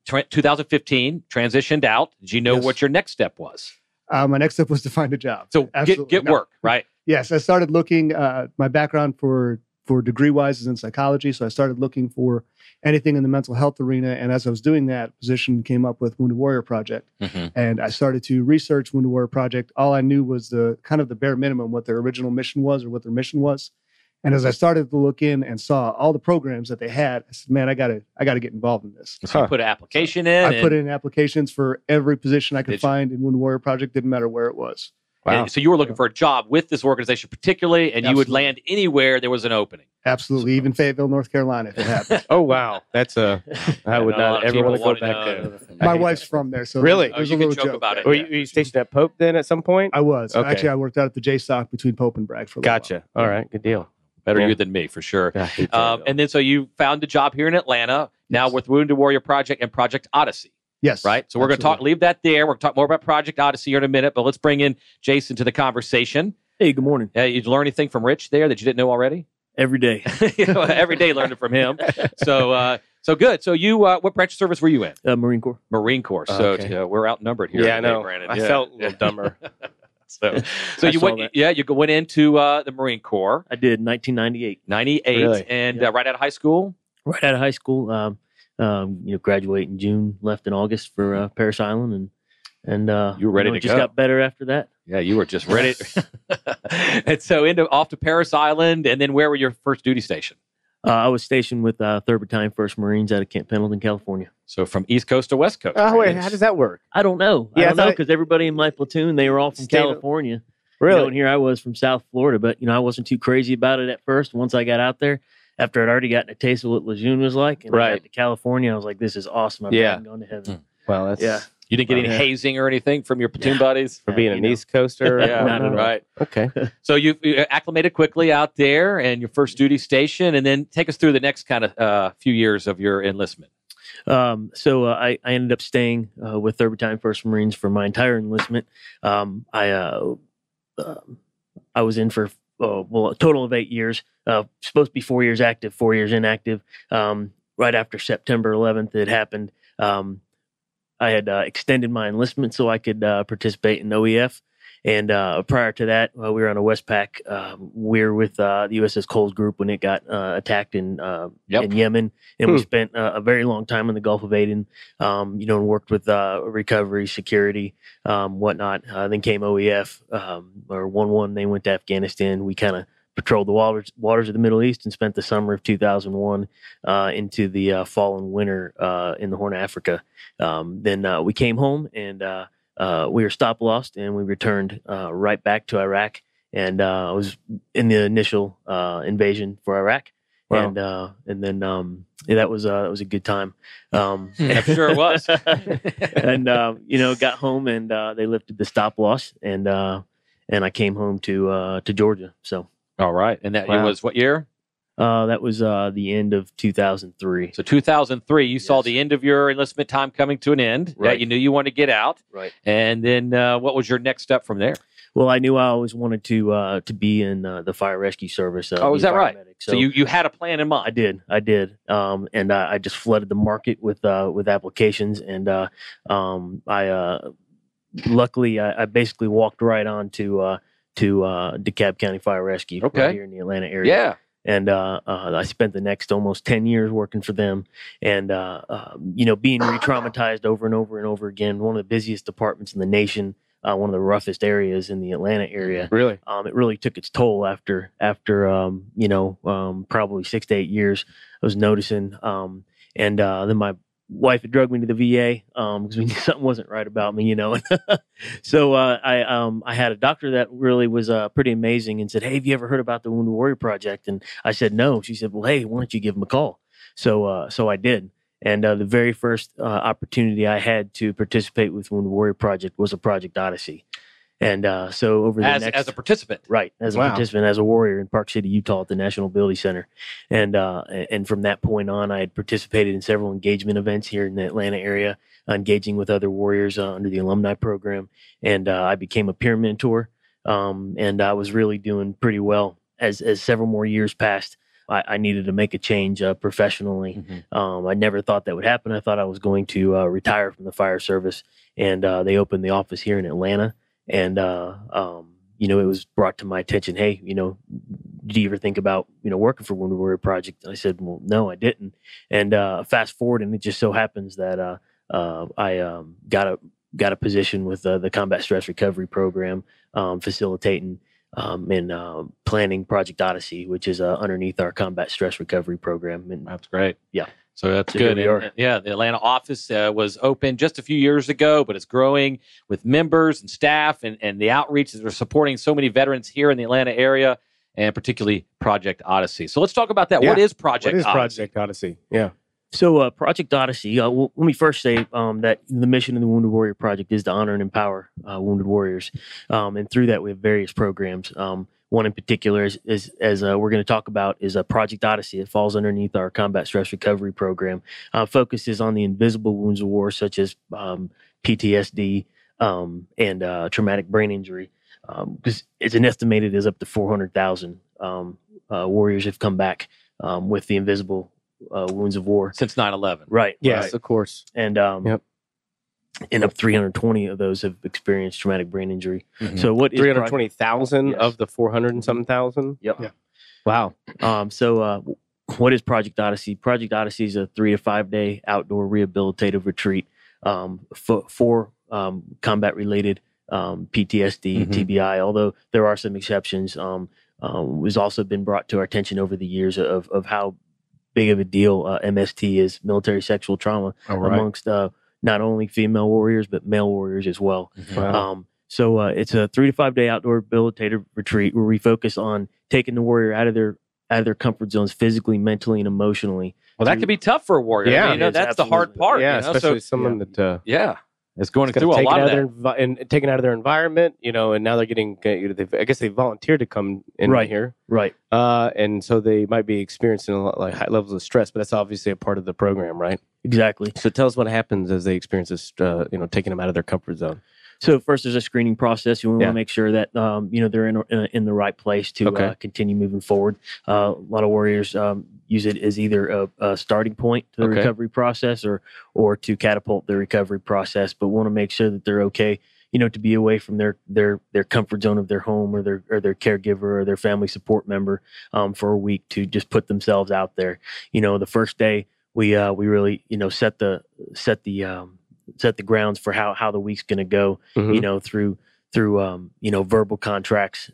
Speaker 1: 2015 transitioned out. Did you know what your next step was?
Speaker 4: My next step was to find a job.
Speaker 1: So get work, right?
Speaker 4: Yes, I started looking. My background for degree-wise is in psychology, so I started looking for anything in the mental health arena. And as I was doing that, position came up with Wounded Warrior Project, and I started to research Wounded Warrior Project. All I knew was the kind of the bare minimum, what their original mission was or what their mission was. And as I started to look in and saw all the programs that they had, I said, "Man, I gotta get involved in this."
Speaker 1: So you put an application in.
Speaker 4: I put in applications for every position I could find in Wounded Warrior Project. Didn't matter where it was.
Speaker 1: Wow. And so you were looking for a job with this organization particularly, and you would land anywhere there was an opening.
Speaker 4: Absolutely. Even Fayetteville, North Carolina, if it happened.
Speaker 2: Oh, wow. That's I would not ever want to go back there.
Speaker 4: My wife's from there. So
Speaker 2: really?
Speaker 4: There's a little joke
Speaker 1: about it.
Speaker 2: Were you stationed at Pope then at some point?
Speaker 4: I was.
Speaker 2: Okay.
Speaker 4: Actually, I worked out at the JSOC between Pope and Bragg for a little while.
Speaker 2: All right. Good deal.
Speaker 1: Better you than me, for sure. And then so you found a job here in Atlanta, now with Wounded Warrior Project and Project Odyssey.
Speaker 4: Yes.
Speaker 1: Right? So we're going to leave that there. We're going to talk more about Project Odyssey here in a minute, but let's bring in Jason to the conversation.
Speaker 5: Hey, good morning.
Speaker 1: You learn anything from Rich there that you didn't know already?
Speaker 5: Every day.
Speaker 1: Every day learning from him. So good. So you, what branch of service were you in?
Speaker 5: Marine Corps.
Speaker 1: Marine Corps. So we're outnumbered here.
Speaker 2: Yeah, I know.
Speaker 1: Brandon.
Speaker 2: I felt a little dumber.
Speaker 1: So you went, you went into the Marine Corps.
Speaker 5: I did 1998.
Speaker 1: 98, really? And right out of high school.
Speaker 5: Right out of high school. Graduate in June, left in August for Parris Island, and
Speaker 1: you were ready to
Speaker 5: just
Speaker 1: go.
Speaker 5: Got better after that.
Speaker 1: Yeah, you were just ready. And so off to Parris Island, and then where were your first duty station?
Speaker 5: I was stationed with 3rd Battalion, 1st Marines out of Camp Pendleton, California.
Speaker 1: So from East Coast to West Coast.
Speaker 2: Oh, wait, how does that work?
Speaker 5: I don't know.
Speaker 2: Yeah,
Speaker 5: I don't know because everybody in my platoon, they were all from California.
Speaker 2: Really?
Speaker 5: And here I was from South Florida, but I wasn't too crazy about it at first. Once I got out there, after I'd already gotten a taste of what Lejeune was like, and I got to California, I was like, "This is awesome! I'm going to heaven."
Speaker 2: Well, that's
Speaker 1: You didn't get any hazing or anything from your platoon buddies
Speaker 2: for being an East Coaster.
Speaker 1: Not right.
Speaker 2: Okay.
Speaker 1: So you acclimated quickly out there, and your first duty station, and then take us through the next kind of few years of your enlistment.
Speaker 5: So I ended up staying with 3rd Battalion, 1st Marines for my entire enlistment. I was in for a total of 8 years. Supposed to be 4 years active, 4 years inactive. Right after September 11th, it happened. I had extended my enlistment so I could participate in OEF. And prior to that, we were on a Westpac. We were with the USS Coles Group when it got attacked in Yemen. And we spent a very long time in the Gulf of Aden, and worked with recovery, security, whatnot. Then came OEF, or 1-1. They went to Afghanistan. We kind of patrolled the waters of the Middle East and spent the summer of 2001 into the fall and winter in the Horn of Africa. Then we came home and we were stop lost, and we returned right back to Iraq. And I was in the initial invasion for Iraq. Wow. And then that was a good time.
Speaker 1: I'm sure it was.
Speaker 5: And got home and they lifted the stop loss, and I came home to Georgia. So.
Speaker 1: All right. And that was what year?
Speaker 5: That was the end of 2003.
Speaker 1: So 2003, you saw the end of your enlistment time coming to an end.
Speaker 5: Right.
Speaker 1: You knew you wanted to get out.
Speaker 5: Right.
Speaker 1: And then what was your next step from there?
Speaker 5: Well, I knew I always wanted to be in the fire rescue service.
Speaker 1: Is that right? So you had a plan in mind.
Speaker 5: I did. And I just flooded the market with applications. And luckily, I basically walked right on to DeKalb County Fire Rescue right here in the Atlanta area.
Speaker 1: Yeah.
Speaker 5: And I spent the next almost 10 years working for them, and being re-traumatized over and over and over again. One of the busiest departments in the nation, one of the roughest areas in the Atlanta area.
Speaker 2: Really,
Speaker 5: it really took its toll after probably 6 to 8 years. I was noticing, and then wife had drugged me to the VA because we knew something wasn't right about me, So I had a doctor that really was pretty amazing and said, "Hey, have you ever heard about the Wounded Warrior Project?" And I said, "No." She said, "Well, hey, why don't you give him a call?" So I did. And the very first opportunity I had to participate with Wounded Warrior Project was a Project Odyssey. And so over the
Speaker 1: as a participant,
Speaker 5: right, as a participant, as a warrior in Park City, Utah, at the National Ability Center, and from that point on, I had participated in several engagement events here in the Atlanta area, engaging with other warriors under the alumni program, and I became a peer mentor, and I was really doing pretty well. As several more years passed, I needed to make a change professionally. I never thought that would happen. I thought I was going to retire from the fire service, and they opened the office here in Atlanta. And, it was brought to my attention, hey, did you ever think about, working for Wounded Warrior Project? And I said, well, no, I didn't. And fast forward, and it just so happens that I got a position with the Combat Stress Recovery Program, facilitating and planning Project Odyssey, which is underneath our Combat Stress Recovery Program. And
Speaker 1: that's great.
Speaker 5: Yeah.
Speaker 1: So that's good. And, the Atlanta office was open just a few years ago, but it's growing with members and staff and the outreach that are supporting so many veterans here in the Atlanta area, and particularly Project Odyssey. So let's talk about that.
Speaker 2: Yeah.
Speaker 1: What is Project Odyssey?
Speaker 2: Project Odyssey? Yeah.
Speaker 5: So Project Odyssey, well, let me first say that the mission of the Wounded Warrior Project is to honor and empower wounded warriors. And through that, we have various programs. One in particular is as we're going to talk about, is Project Odyssey. It falls underneath our Combat Stress Recovery Program. Focuses on the invisible wounds of war, such as PTSD and traumatic brain injury, because it's an estimated is up to 400,000 warriors have come back with the invisible wounds of war
Speaker 1: since 9/11.
Speaker 5: Right.
Speaker 2: Yes,
Speaker 5: right.
Speaker 2: of course.
Speaker 5: And and up 320 of those have experienced traumatic brain injury.
Speaker 2: So what is 320,000 of the 400 and something thousand?
Speaker 5: Yep.
Speaker 4: Yeah.
Speaker 5: Wow. So what is Project Odyssey? Project Odyssey is a 3 to 5 day outdoor rehabilitative retreat for combat related PTSD, TBI. Although there are some exceptions, has also been brought to our attention over the years of how big of a deal MST is, military sexual trauma, amongst not only female warriors but male warriors as well.
Speaker 2: Wow.
Speaker 5: So it's a 3 to 5 day outdoor rehabilitative retreat where we focus on taking the warrior out of their comfort zones physically, mentally, and emotionally.
Speaker 1: Well, that can be tough for a warrior.
Speaker 2: Yeah,
Speaker 1: I mean, that's the hard part.
Speaker 2: Yeah, especially someone that
Speaker 1: is going through a lot of that.
Speaker 2: And taken out of their environment, and now they're getting. I guess they volunteered to come in here,
Speaker 5: right?
Speaker 2: And so they might be experiencing a lot, like high levels of stress, but that's obviously a part of the program, right?
Speaker 5: Exactly.
Speaker 2: So tell us what happens as they experience this, taking them out of their comfort zone.
Speaker 5: So first, there's a screening process. We want to make sure that they're in the right place to continue moving forward. A lot of warriors use it as either a starting point to the recovery process or to catapult the recovery process. But want to make sure that they're okay, to be away from their comfort zone of their home or their caregiver or their family support member for a week to just put themselves out there. The first day we really set the grounds for how the week's going to go, through verbal contracts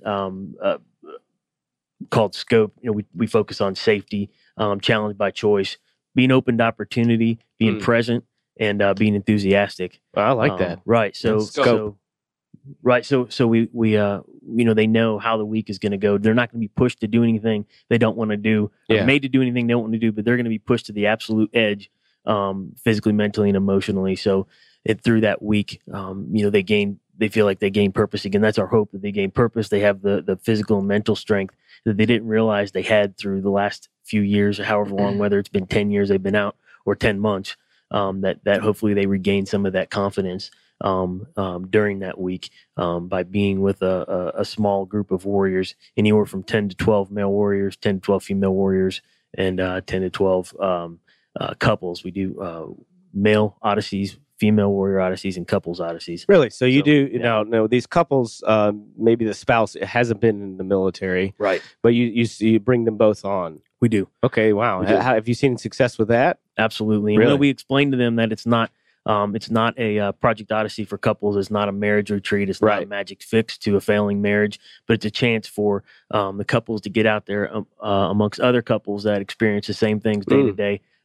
Speaker 5: called scope. We focus on safety, challenge by choice, being open to opportunity, being present, and being enthusiastic.
Speaker 2: I like that.
Speaker 5: Right. So we they know how the week is going to go. They're not going to be pushed to do anything they don't want to do, or made to do anything they don't want to do, but they're going to be pushed to the absolute edge, physically, mentally, and emotionally. So through that week, they feel like they gain purpose again. That's our hope, that they gain purpose. They have the physical and mental strength that they didn't realize they had through the last few years, or however long, whether it's been 10 years they've been out or 10 months, that hopefully they regain some of that confidence during that week by being with a small group of warriors, anywhere from 10 to 12 male warriors, 10 to 12 female warriors, and 10 to 12 couples. We do male odysseys, female warrior odysseys, and couples odysseys.
Speaker 2: Really? So you do now these couples, maybe the spouse hasn't been in the military,
Speaker 5: right? But
Speaker 2: you bring them both on.
Speaker 5: We do.
Speaker 2: Okay, wow. Have you seen success with that?
Speaker 5: Absolutely.
Speaker 2: Really?
Speaker 5: And we explain to them that it's not a Project Odyssey for couples. It's not a marriage retreat. It's not a magic fix to a failing marriage, but it's a chance for the couples to get out there amongst other couples that experience the same things day to day,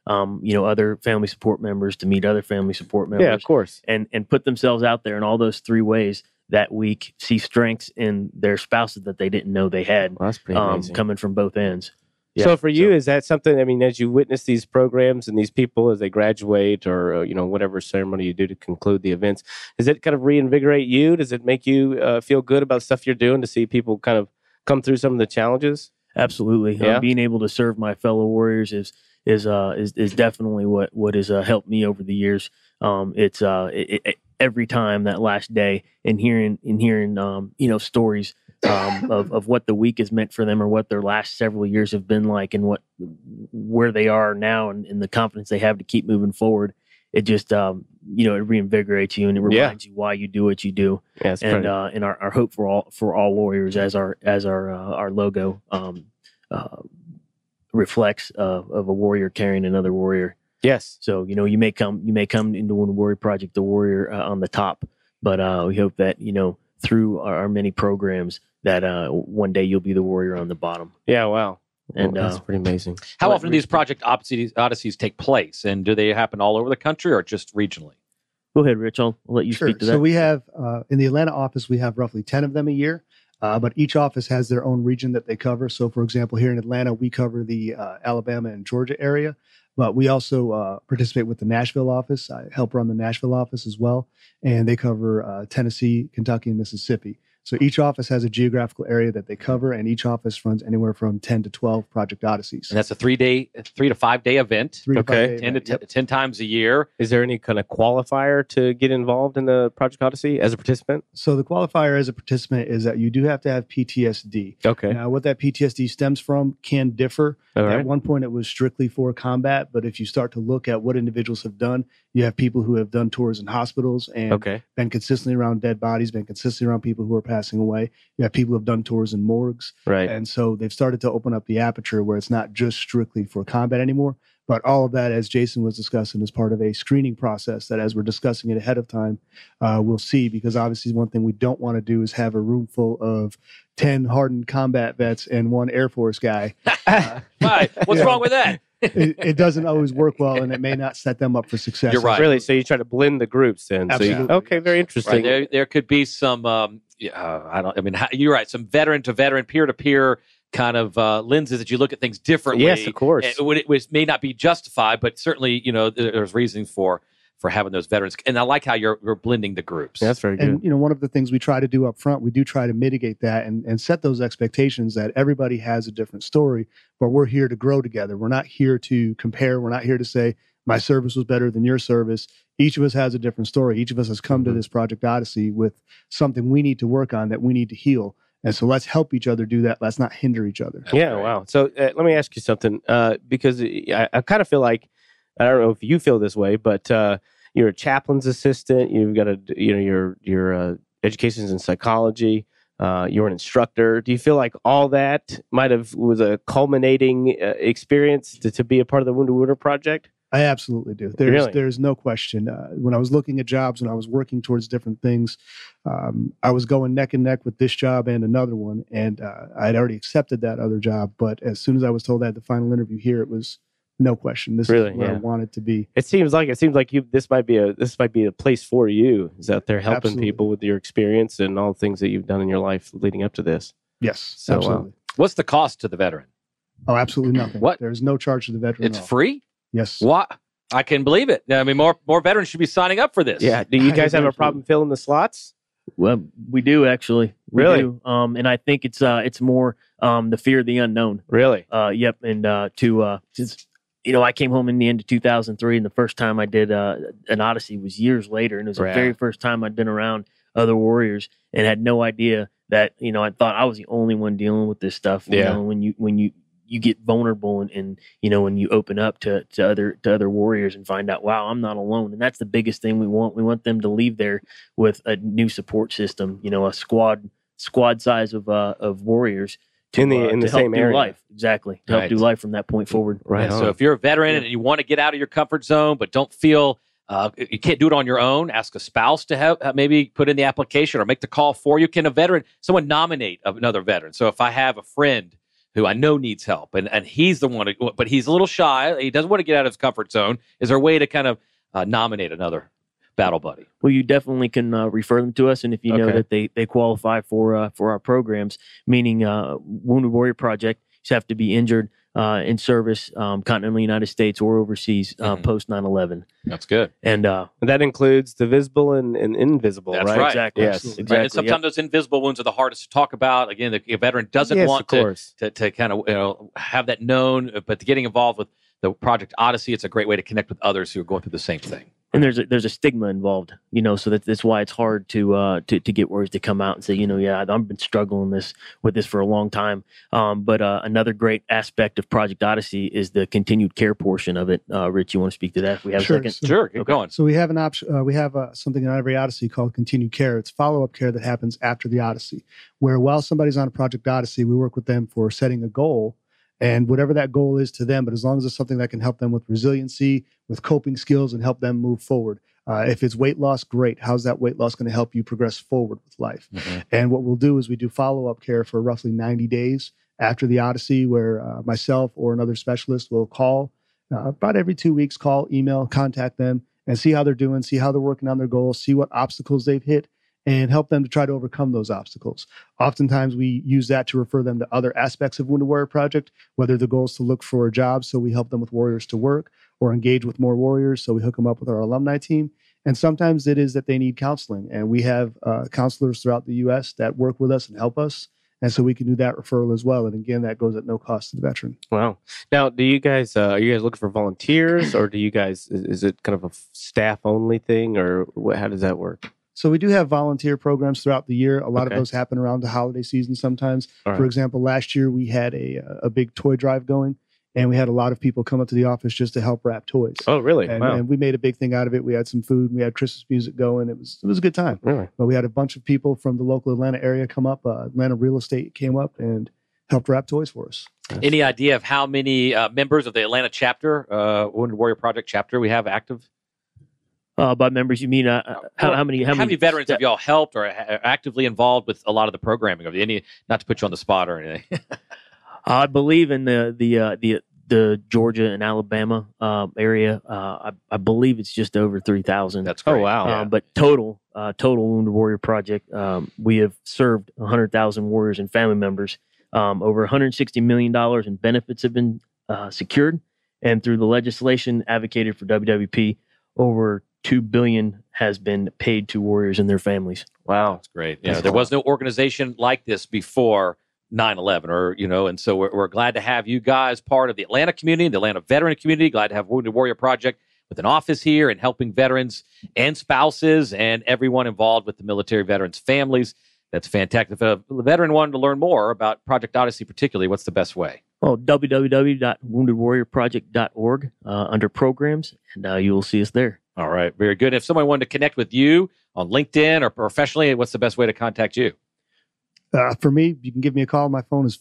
Speaker 5: other family support members, to meet other family support members.
Speaker 2: Yeah, of course.
Speaker 5: And put themselves out there in all those three ways that week, see strengths in their spouses that they didn't know they had,
Speaker 2: Well, that's pretty amazing.
Speaker 5: coming from both ends.
Speaker 2: So for you, is that something, I mean, as you witness these programs and these people as they graduate or, whatever ceremony you do to conclude the events, does it kind of reinvigorate you? Does it make you feel good about stuff you're doing to see people kind of come through some of the challenges?
Speaker 5: Absolutely.
Speaker 2: Yeah.
Speaker 5: Being able to serve my fellow warriors is definitely what has helped me over the years. It's every time that last day and hearing stories of what the week has meant for them or what their last several years have been like and where they are now and the confidence they have to keep moving forward. It just it reinvigorates you and it reminds you why you do what you do.
Speaker 2: Yeah,
Speaker 5: and our hope for all warriors as our logo reflects of a warrior carrying another warrior.
Speaker 2: Yes.
Speaker 5: So you may come into Wounded Warrior Project the warrior on the top, but we hope that through our many programs that one day you'll be the warrior on the bottom.
Speaker 2: Yeah. Wow.
Speaker 5: And
Speaker 2: that's pretty amazing.
Speaker 1: How often do these Project Odysseys take place, and do they happen all over the country or just regionally?
Speaker 5: Go ahead, Rich. I'll let you speak to that.
Speaker 4: So we have in the Atlanta office, we have roughly 10 of them a year. But each office has their own region that they cover. So, for example, here in Atlanta, we cover the Alabama and Georgia area. But we also participate with the Nashville office. I help run the Nashville office as well. And they cover Tennessee, Kentucky, and Mississippi. So each office has a geographical area that they cover, and each office runs anywhere from 10 to 12 Project Odysseys.
Speaker 1: And that's a 3 to 5 day event.
Speaker 4: 3 to 5 day
Speaker 1: 10
Speaker 4: event,
Speaker 1: to 10 times a year.
Speaker 2: Is there any kind of qualifier to get involved in the Project Odyssey as a participant?
Speaker 4: So the qualifier as a participant is that you do have to have PTSD.
Speaker 2: Okay.
Speaker 4: Now, what that PTSD stems from can differ.
Speaker 2: All right.
Speaker 4: At one point, it was strictly for combat, but if you start to look at what individuals have done, you have people who have done tours in hospitals and been consistently around dead bodies, been consistently around people who are passing away. You have people who have done tours in morgues.
Speaker 2: Right.
Speaker 4: And so they've started to open up the aperture where it's not just strictly for combat anymore, but all of that, as Jason was discussing, is part of a screening process that as we're discussing it ahead of time, we'll see, because obviously one thing we don't want to do is have a room full of 10 hardened combat vets and one Air Force guy.
Speaker 1: Why? What's wrong with that?
Speaker 4: It doesn't always work well, and it may not set them up for success.
Speaker 1: You're right.
Speaker 2: Really? So you try to blend the groups then?
Speaker 4: Absolutely.
Speaker 2: So okay, very interesting.
Speaker 1: Right. There could be some, you're right, some veteran to veteran, peer to peer kind of lenses that you look at things differently.
Speaker 2: Yes, of course.
Speaker 1: It may not be justified, but certainly, there's reasons for having those veterans. And I like how you're blending the groups.
Speaker 2: Yeah, that's very good.
Speaker 4: And, one of the things we try to do up front, we do try to mitigate that and set those expectations that everybody has a different story, but we're here to grow together. We're not here to compare. We're not here to say, my service was better than your service. Each of us has a different story. Each of us has come to this Project Odyssey with something we need to work on, that we need to heal. And so let's help each other do that. Let's not hinder each other.
Speaker 2: Yeah, wow. So let me ask you something, because I kind of feel like, I don't know if you feel this way, but you're a chaplain's assistant. You've got your education's in psychology. You're an instructor. Do you feel like all that was a culminating experience to be a part of the Wounded Warrior Project?
Speaker 4: I absolutely do. There's no question. When I was looking at jobs, when I was working towards different things, I was going neck and neck with this job and another one, and I had already accepted that other job. But as soon as I was told I had the final interview here, it was no question. This is where I wanted to be.
Speaker 2: It seems like this might be a place for you. Is out there helping
Speaker 4: Absolutely.
Speaker 2: people with your experience and all the things that you've done in your life leading up to this.
Speaker 4: Yes,
Speaker 2: So,
Speaker 4: absolutely.
Speaker 1: What's the cost to the veteran?
Speaker 4: Oh, absolutely nothing.
Speaker 1: What?
Speaker 4: There's no charge to the veteran.
Speaker 1: It's
Speaker 4: at all.
Speaker 1: free?
Speaker 4: Yes.
Speaker 1: What? I can believe it. I mean, more veterans should be signing up for this.
Speaker 2: Yeah. Do you guys have a problem filling the slots?
Speaker 5: Well, we do actually. We
Speaker 2: Really?
Speaker 5: do. And I think it's more the fear of the unknown.
Speaker 2: Really?
Speaker 5: Yep. And I came home in the end of 2003, and the first time I did an Odyssey was years later, and it was the very first time I'd been around other warriors and had no idea that I thought I was the only one dealing with this stuff. You know, when you get vulnerable and when you open up to other warriors and find out, wow, I'm not alone. And that's the biggest thing we want. We want them to leave there with a new support system, a squad size of warriors
Speaker 2: in the
Speaker 5: to
Speaker 2: same
Speaker 5: help do
Speaker 2: area.
Speaker 5: life. Exactly. To help do life from that point forward.
Speaker 2: Right.
Speaker 1: Yeah, so if you're a veteran and you want to get out of your comfort zone, but don't feel you can't do it on your own, ask a spouse to help, maybe put in the application or make the call for you. Can someone nominate another veteran? So if I have a friend who I know needs help, and he's the one, but he's a little shy. He doesn't want to get out of his comfort zone. Is there a way to kind of nominate another battle buddy?
Speaker 5: Well, you definitely can refer them to us, and if you know
Speaker 2: Okay.
Speaker 5: that they qualify for our programs, meaning Wounded Warrior Project, you just have to be injured in service, continental United States or overseas, post 9/11,
Speaker 1: That's good.
Speaker 5: and
Speaker 2: And that includes the visible and invisible,
Speaker 1: That's
Speaker 2: right?
Speaker 1: right.
Speaker 5: exactly,
Speaker 2: Yes.
Speaker 5: exactly.
Speaker 1: Right? And sometimes those invisible wounds are the hardest to talk about. Again, the veteran doesn't
Speaker 2: Yes,
Speaker 1: want
Speaker 2: of course.
Speaker 1: to kind of have that known, but getting involved with the Project Odyssey, it's a great way to connect with others who are going through the same thing.
Speaker 5: And there's a stigma involved, so that's why it's hard to get warriors to come out and say, yeah, I've been struggling with this for a long time. But another great aspect of Project Odyssey is the continued care portion of it. Rich, you want to speak to that? If we have
Speaker 4: Sure.
Speaker 5: a second.
Speaker 1: Sure, keep going.
Speaker 4: So we have an option. We have something in every Odyssey called continued care. It's follow-up care that happens after the Odyssey, where while somebody's on a Project Odyssey, we work with them for setting a goal, and whatever that goal is to them. But as long as it's something that can help them with resiliency, with coping skills, and help them move forward. If it's weight loss, great. How's that weight loss going to help you progress forward with life? And what we'll do is we do follow-up care for roughly 90 days after the Odyssey, where myself or another specialist will call about every 2 weeks, call, email, contact them, and see how they're doing, see how they're working on their goals, see what obstacles they've hit, and help them to try to overcome those obstacles. Oftentimes, we use that to refer them to other aspects of Wounded Warrior Project, whether the goal is to look for a job, so we help them with warriors to work, or engage with more warriors, so we hook them up with our alumni team. And sometimes it is that they need counseling, and we have counselors throughout the U.S. that work with us and help us, and so we can do that referral as well. And again, that goes at no cost to the veteran.
Speaker 2: Wow. Now, do you guys are you guys looking for volunteers, or do you guys is it kind of a staff only thing, or how does that work?
Speaker 4: So we do have volunteer programs throughout the year. A lot
Speaker 2: Okay.
Speaker 4: of those happen around the holiday season sometimes.
Speaker 2: All
Speaker 4: For
Speaker 2: right.
Speaker 4: example, last year we had a big toy drive going, and we had a lot of people come up to the office just to help wrap toys.
Speaker 2: Oh, really?
Speaker 4: And,
Speaker 2: Wow.
Speaker 4: and we made a big thing out of it. We had some food, and we had Christmas music going. It was a good time.
Speaker 2: Really?
Speaker 4: But we had a bunch of people from the local Atlanta area come up. Atlanta Real Estate came up and helped wrap toys for us.
Speaker 1: Any idea of how many members of the Atlanta chapter, Wounded Warrior Project chapter, we have active?
Speaker 5: By members, you mean how many
Speaker 1: veterans have y'all helped or are actively involved with a lot of the programming of any? Not to put you on the spot or anything.
Speaker 5: I believe in the Georgia and Alabama area. I believe it's just over 3,000.
Speaker 1: That's great.
Speaker 2: Oh, wow.
Speaker 1: Yeah.
Speaker 5: But total Wounded Warrior Project, we have served 100,000 warriors and family members. Over $160 million in benefits have been secured, and through the legislation advocated for WWP, over $2 billion has been paid to warriors and their families.
Speaker 2: Wow.
Speaker 1: That's great.
Speaker 2: That's
Speaker 1: There
Speaker 2: cool.
Speaker 1: was no organization like this before 9/11, or and so we're glad to have you guys part of the Atlanta community, the Atlanta veteran community. Glad to have Wounded Warrior Project with an office here and helping veterans and spouses and everyone involved with the military veterans' families. That's fantastic. If a veteran wanted to learn more about Project Odyssey, particularly, what's the best way?
Speaker 5: Well, www.woundedwarriorproject.org under programs, and you will see us there.
Speaker 1: All right, very good. If someone wanted to connect with you on LinkedIn or professionally, what's the best way to contact you?
Speaker 4: For me, you can give me a call. My phone is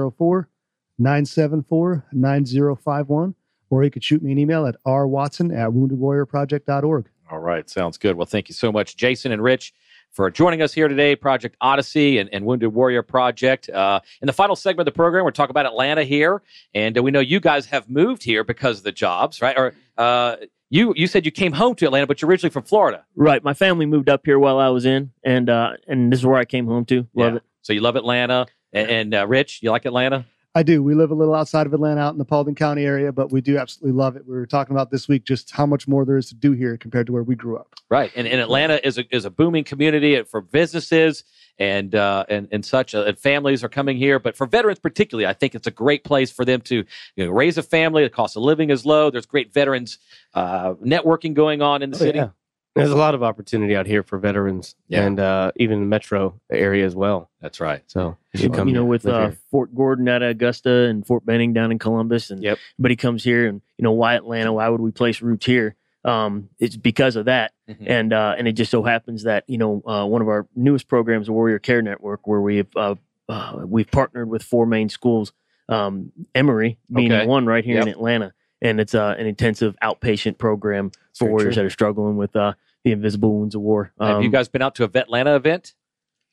Speaker 4: 404-974-9051, or you could shoot me an email at rwatson@woundedwarriorproject.org.
Speaker 1: All right, sounds good. Well, thank you so much, Jason and Rich, for joining us here today, Project Odyssey and Wounded Warrior Project. In the final segment of the program, we're talking about Atlanta here, and we know you guys have moved here because of the jobs, right? Or you said you came home to Atlanta, but you're originally from Florida.
Speaker 5: Right. My family moved up here while I was in, and this is where I came home to. Love
Speaker 1: Yeah.
Speaker 5: it.
Speaker 1: So you love Atlanta, and Rich, you like Atlanta?
Speaker 4: I do. We live a little outside of Atlanta, out in the Paulding County area, but we do absolutely love it. We were talking about this week just how much more there is to do here compared to where we grew up.
Speaker 1: Right, and Atlanta is a booming community for businesses and such, and families are coming here. But for veterans particularly, I think it's a great place for them to raise a family. The cost of living is low. There's great veterans networking going on in the city.
Speaker 2: Yeah. There's a lot of opportunity out here for veterans,
Speaker 1: Yeah.
Speaker 2: and even the metro area as well.
Speaker 1: That's right.
Speaker 2: So you should come
Speaker 5: with
Speaker 2: live here.
Speaker 5: Fort Gordon out of Augusta and Fort Benning down in Columbus, and
Speaker 2: Yep.
Speaker 5: everybody comes here, and why Atlanta? Why would we place roots here? It's because of that,
Speaker 1: Mhm.
Speaker 5: and it just so happens that one of our newest programs, the Warrior Care Network, where we've partnered with 4 main schools, Emory being
Speaker 1: Okay.
Speaker 5: one right here in
Speaker 1: Yep.
Speaker 5: Atlanta, and it's an intensive outpatient program for
Speaker 2: Very
Speaker 5: warriors
Speaker 2: true.
Speaker 5: that are struggling with the invisible wounds of war.
Speaker 1: Have you guys been out to a Vetlanta event?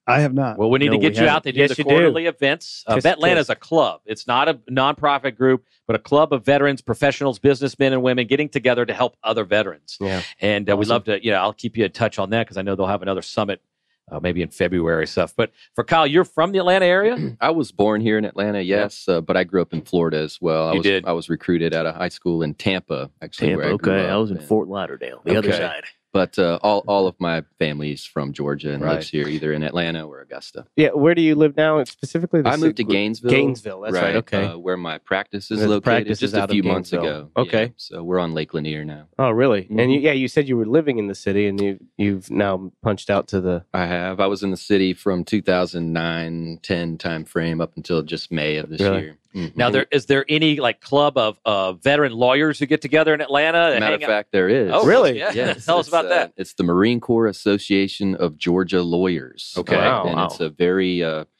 Speaker 4: I have not.
Speaker 1: Well, we need
Speaker 5: No,
Speaker 1: to get
Speaker 5: we
Speaker 1: you
Speaker 5: haven't.
Speaker 1: out. They do
Speaker 2: Yes,
Speaker 1: the
Speaker 2: you do.
Speaker 1: quarterly events.
Speaker 2: Kiss,
Speaker 1: Vetlanta
Speaker 2: kiss.
Speaker 1: is a club. It's not a nonprofit group, but a club of veterans, professionals, businessmen, and women getting together to help other veterans.
Speaker 2: Yeah.
Speaker 1: And we'd love to, I'll keep you in touch on that because I know they'll have another summit maybe in February stuff. But for Kyle, you're from the Atlanta area?
Speaker 3: I was born here in Atlanta, yes, but I grew up in Florida as well.
Speaker 1: You did?
Speaker 3: I was recruited out of high school in Tampa, actually.
Speaker 5: Tampa,
Speaker 3: where I grew
Speaker 5: okay.
Speaker 3: up,
Speaker 5: I was in
Speaker 3: and-
Speaker 5: Fort Lauderdale, the other
Speaker 3: Okay.
Speaker 5: side.
Speaker 3: But all of my family's from Georgia and
Speaker 1: Right.
Speaker 3: lives here, either in Atlanta or Augusta.
Speaker 2: Yeah. Where do you live now? Specifically,
Speaker 3: I moved to Gainesville.
Speaker 2: Gainesville. That's right. Okay.
Speaker 3: Where my practice is
Speaker 2: The
Speaker 3: located
Speaker 2: practice
Speaker 3: just
Speaker 2: is
Speaker 3: a
Speaker 2: out of
Speaker 3: few months
Speaker 2: Gainesville.
Speaker 3: ago.
Speaker 2: Okay.
Speaker 3: Yeah, so we're on Lake Lanier now.
Speaker 2: Oh, really?
Speaker 3: Mhm.
Speaker 2: And you said you were living in the city, and you've now punched out to the.
Speaker 3: I have. I was in the city from 2009-10 time frame up until just May of this
Speaker 2: Really?
Speaker 3: year. Mhm.
Speaker 1: Now, is there any like club of veteran lawyers who get together in Atlanta? And
Speaker 3: Matter of
Speaker 1: hang out?
Speaker 3: fact, there is.
Speaker 1: Oh,
Speaker 2: Really?
Speaker 1: Yeah.
Speaker 3: Yes,
Speaker 1: Tell us
Speaker 3: it's,
Speaker 1: about that.
Speaker 3: It's the Marine Corps Association of Georgia Lawyers.
Speaker 1: Okay.
Speaker 2: Wow.
Speaker 3: And it's a very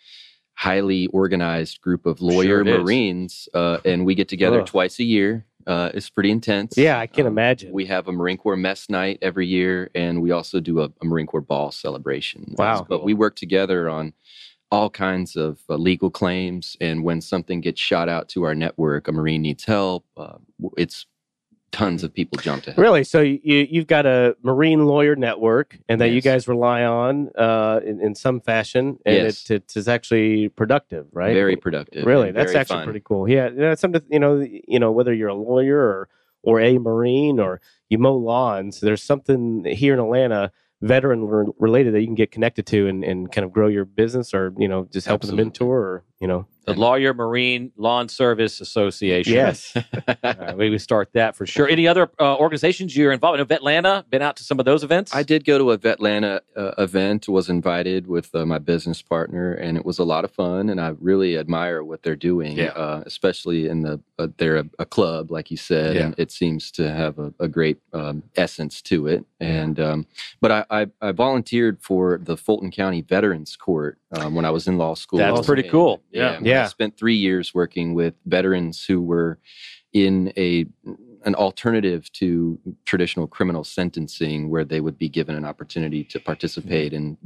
Speaker 3: highly organized group of lawyer
Speaker 1: Sure it is.
Speaker 3: Marines, and we get together
Speaker 2: Ugh.
Speaker 3: twice a year. It's pretty intense.
Speaker 2: Yeah, I can imagine.
Speaker 3: We have a Marine Corps mess night every year, and we also do a Marine Corps ball celebration.
Speaker 2: Wow.
Speaker 3: But we work together on all kinds of legal claims, and when something gets shot out to our network, a Marine needs help, it's tons of people jump to help.
Speaker 2: Really? So you've got a Marine lawyer network, and that you
Speaker 3: Yes.
Speaker 2: guys rely on in some fashion, and
Speaker 3: Yes.
Speaker 2: it's actually productive, right?
Speaker 3: Very productive.
Speaker 2: Really,
Speaker 3: and
Speaker 2: that's
Speaker 3: very
Speaker 2: actually
Speaker 3: fun.
Speaker 2: pretty cool. Yeah, that's something whether you're a lawyer or a Marine or you mow lawns. There's something here in Atlanta veteran related that you can get connected to and kind of grow your business or just help with a
Speaker 3: Absolutely.
Speaker 2: mentor or
Speaker 1: The Lawyer Marine Lawn Service Association.
Speaker 2: Yes.
Speaker 1: We would start that for sure. Any other organizations you're involved in? Vetlanta, been out to some of those events?
Speaker 3: I did go to a Vetlanta event, was invited with my business partner, and it was a lot of fun. And I really admire what they're doing, especially in they're a club, like you said, and it seems to have a great essence to it. And but I volunteered for the Fulton County Veterans Court when I was in law school.
Speaker 1: That's pretty
Speaker 3: And,
Speaker 1: cool.
Speaker 2: Yeah.
Speaker 3: I spent 3 years working with veterans who were in an alternative to traditional criminal sentencing, where they would be given an opportunity to participate in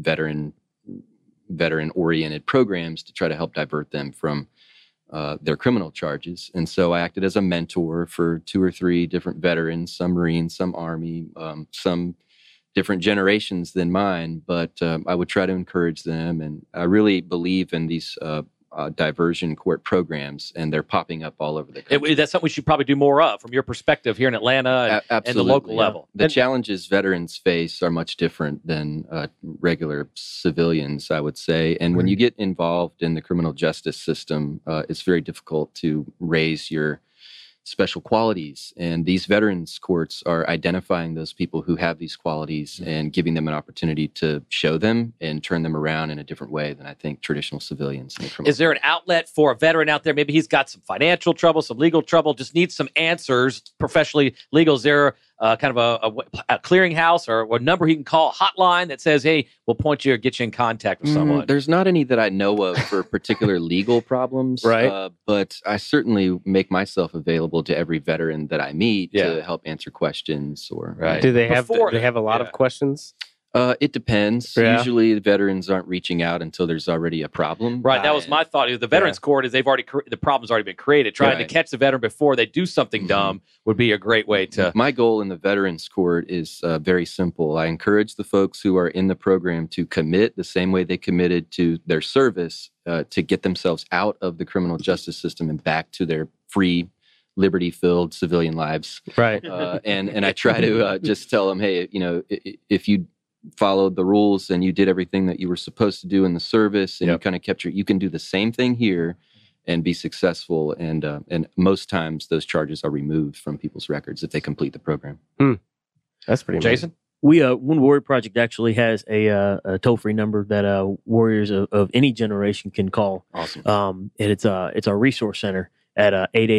Speaker 3: veteran-oriented programs to try to help divert them from their criminal charges. And so I acted as a mentor for 2 or 3 different veterans, some Marines, some Army, some different generations than mine, but I would try to encourage them. And I really believe in these diversion court programs, and they're popping up all over the country.
Speaker 1: That's something we should probably do more of from your perspective here in Atlanta and the local level.
Speaker 3: The challenges veterans face are much different than regular civilians, I would say. And when you get involved in the criminal justice system, it's very difficult to raise your special qualities. And these veterans courts are identifying those people who have these qualities and giving them an opportunity to show them and turn them around in a different way than I think traditional civilians in the criminal.
Speaker 1: Is there an outlet for a veteran out there? Maybe he's got some financial trouble, some legal trouble, just needs some answers professionally legal. Is there kind of a clearinghouse or a number he can call, a hotline that says, hey, we'll point you or get you in contact with someone?
Speaker 3: There's not any that I know of for particular legal problems,
Speaker 2: Right.
Speaker 3: But I certainly make myself available to every veteran that I meet to help answer questions. Or
Speaker 1: Right.
Speaker 2: Do they have
Speaker 1: Before-
Speaker 2: a lot of questions?
Speaker 3: It depends.
Speaker 2: Yeah.
Speaker 3: Usually, the veterans aren't reaching out until there's already a problem.
Speaker 1: Right, that was my thought. The Veterans Court is the problem's already been created. Trying to catch the veteran before they do something dumb would be a great way to.
Speaker 3: My goal in the Veterans Court is very simple. I encourage the folks who are in the program to commit the same way they committed to their service to get themselves out of the criminal justice system and back to their free, liberty-filled civilian lives.
Speaker 2: Right.
Speaker 3: And I try to just tell them, hey, if you followed the rules and you did everything that you were supposed to do in the service and you kind of kept you can do the same thing here and be successful. And most times those charges are removed from people's records if they complete the program.
Speaker 2: That's pretty amazing.
Speaker 1: Jason?
Speaker 5: We Wounded Warrior Project actually has a toll-free number that warriors of any generation can call.
Speaker 3: Awesome.
Speaker 5: And it's our resource center at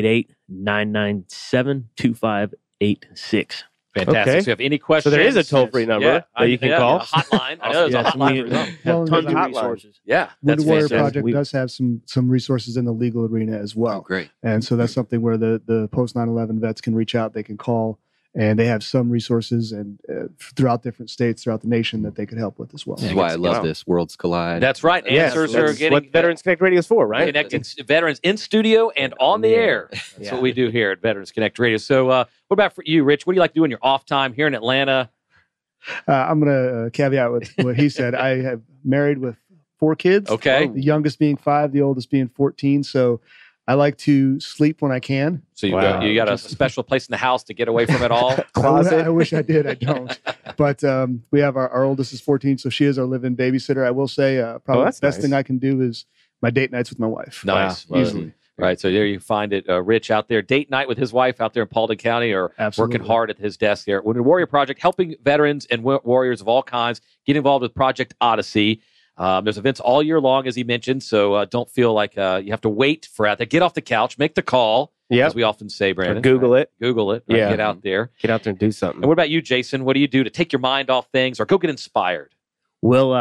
Speaker 5: 888-997-2586.
Speaker 1: Fantastic.
Speaker 2: Okay.
Speaker 1: So if you have any questions.
Speaker 2: So there is a toll-free number that you can call?
Speaker 1: A hotline. I know there's a hotline for them.
Speaker 4: Well,
Speaker 5: Tons
Speaker 4: there's
Speaker 5: of
Speaker 4: a
Speaker 5: resources.
Speaker 1: Yeah.
Speaker 4: Wounded
Speaker 1: That's
Speaker 4: Warrior
Speaker 1: fantastic.
Speaker 4: Project does have some resources in the legal arena as well.
Speaker 3: Oh, great.
Speaker 4: And so that's something where the post 9/11 vets can reach out. They can call and they have some resources and throughout different states, throughout the nation that they could help with as well.
Speaker 3: This is why I love this. Worlds collide.
Speaker 1: That's right.
Speaker 2: Yes,
Speaker 1: Answers
Speaker 2: that's
Speaker 1: are getting
Speaker 2: what Veterans Connect Radio is for, right?
Speaker 1: connecting veterans in studio and on the air. That's
Speaker 2: Yeah.
Speaker 1: what we do here at Veterans Connect Radio. So, what about for you, Rich? What do you like to do in your off time here in Atlanta?
Speaker 4: I'm going to caveat with what he said. I have married with 4 kids.
Speaker 1: Okay.
Speaker 4: The youngest being 5, the oldest being 14. So I like to sleep when I can.
Speaker 1: So you,
Speaker 2: Wow.
Speaker 1: you got a special place in the house to get away from it all?
Speaker 2: Closet.
Speaker 4: I wish I did. I don't. But we have our oldest is 14, so she is our live-in babysitter. I will say probably
Speaker 2: that's
Speaker 4: the best
Speaker 2: nice.
Speaker 4: thing I can do is my date nights with my wife.
Speaker 1: Nice.
Speaker 2: Wow.
Speaker 1: Well,
Speaker 4: Easily.
Speaker 1: Right. So there you find it. Rich out there, date night with his wife out there in Paulding County, or
Speaker 4: Absolutely.
Speaker 1: working hard at his desk there at Wounded Warrior Project, helping veterans and warriors of all kinds get involved with Project Odyssey. There's events all year long, as he mentioned, so don't feel like you have to wait for out there. Get off the couch, make the call,
Speaker 2: Yeah.
Speaker 1: as we often say, Brandon.
Speaker 2: Google it.
Speaker 1: Google it. Right?
Speaker 2: Yeah.
Speaker 1: Get out there.
Speaker 2: Get out there and do something.
Speaker 1: And what about you, Jason? What do you do to take your mind off things or go get inspired?
Speaker 5: Well,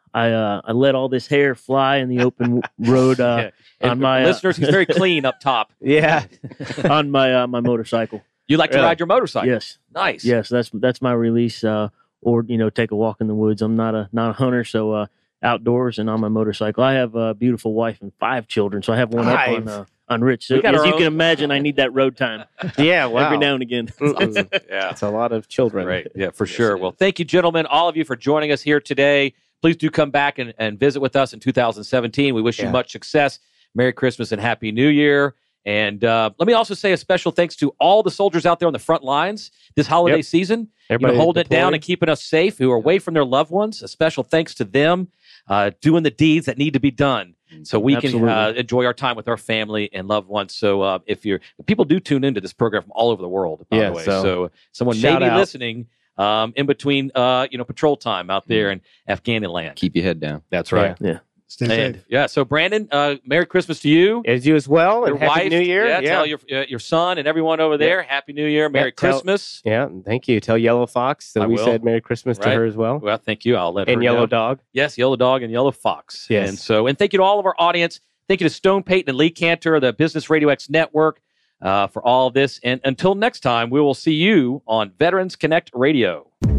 Speaker 5: I let all this hair fly in the open road
Speaker 1: Yeah. And
Speaker 5: on my
Speaker 1: listeners, he's very clean up top.
Speaker 2: Yeah.
Speaker 5: on my my motorcycle.
Speaker 1: You like to
Speaker 2: Really?
Speaker 1: ride your motorcycle?
Speaker 5: Yes,
Speaker 1: Nice.
Speaker 5: yes, that's my release. Or take a walk in the woods. I'm not a hunter, so outdoors and on my motorcycle. I have a beautiful wife and 5 children, so I have one
Speaker 2: Five.
Speaker 5: up on Rich. So
Speaker 1: We got
Speaker 5: as
Speaker 1: our
Speaker 5: you
Speaker 1: own.
Speaker 5: can imagine, I need that road time
Speaker 2: Yeah. Wow.
Speaker 5: every now and again.
Speaker 2: Mm-mm.
Speaker 1: Yeah.
Speaker 2: That's a lot of children.
Speaker 1: Great. Yeah, for
Speaker 3: Yes,
Speaker 1: sure.
Speaker 3: it
Speaker 1: Well,
Speaker 3: is.
Speaker 1: thank you, gentlemen, all of you, for joining us here today. Please do come back and visit with us in 2017. We wish you
Speaker 2: Yeah.
Speaker 1: much success. Merry Christmas and Happy New Year. And let me also say a special thanks to all the soldiers out there on the front lines this holiday
Speaker 2: Yep.
Speaker 1: season,
Speaker 2: Everybody
Speaker 1: holding it down
Speaker 2: deployed.
Speaker 1: and keeping us safe, who are away from their loved ones. A special thanks to them doing the deeds that need to be done so we
Speaker 5: Absolutely.
Speaker 1: can enjoy our time with our family and loved ones. So people do tune into this program from all over the world, by
Speaker 2: Yeah,
Speaker 1: the way.
Speaker 2: so
Speaker 1: So someone may
Speaker 2: shout
Speaker 1: be
Speaker 2: out.
Speaker 1: listening in between patrol time out there in Afghaniland.
Speaker 3: Keep your head down.
Speaker 1: That's right.
Speaker 4: Stay
Speaker 1: And
Speaker 4: safe.
Speaker 1: yeah, so Brandon, Merry Christmas to you.
Speaker 2: As you as well,
Speaker 1: Your
Speaker 2: and Happy
Speaker 1: wife,
Speaker 2: New Year.
Speaker 1: Yeah, tell your son and everyone over there, Happy New Year, Merry
Speaker 2: tell-
Speaker 1: Christmas.
Speaker 2: Yeah, and thank you. Tell Yellow Fox that
Speaker 1: I
Speaker 2: we
Speaker 1: will.
Speaker 2: said Merry Christmas to
Speaker 1: Right.
Speaker 2: her as well.
Speaker 1: Well, thank you. I'll let her
Speaker 2: And Yellow
Speaker 1: know.
Speaker 2: Dog.
Speaker 1: Yes, Yellow Dog and Yellow Fox.
Speaker 2: Yes.
Speaker 1: And thank you to all of our audience. Thank you to Stone Payton and Lee Cantor of the Business Radio X Network for all of this. And until next time, we will see you on Veterans Connect Radio.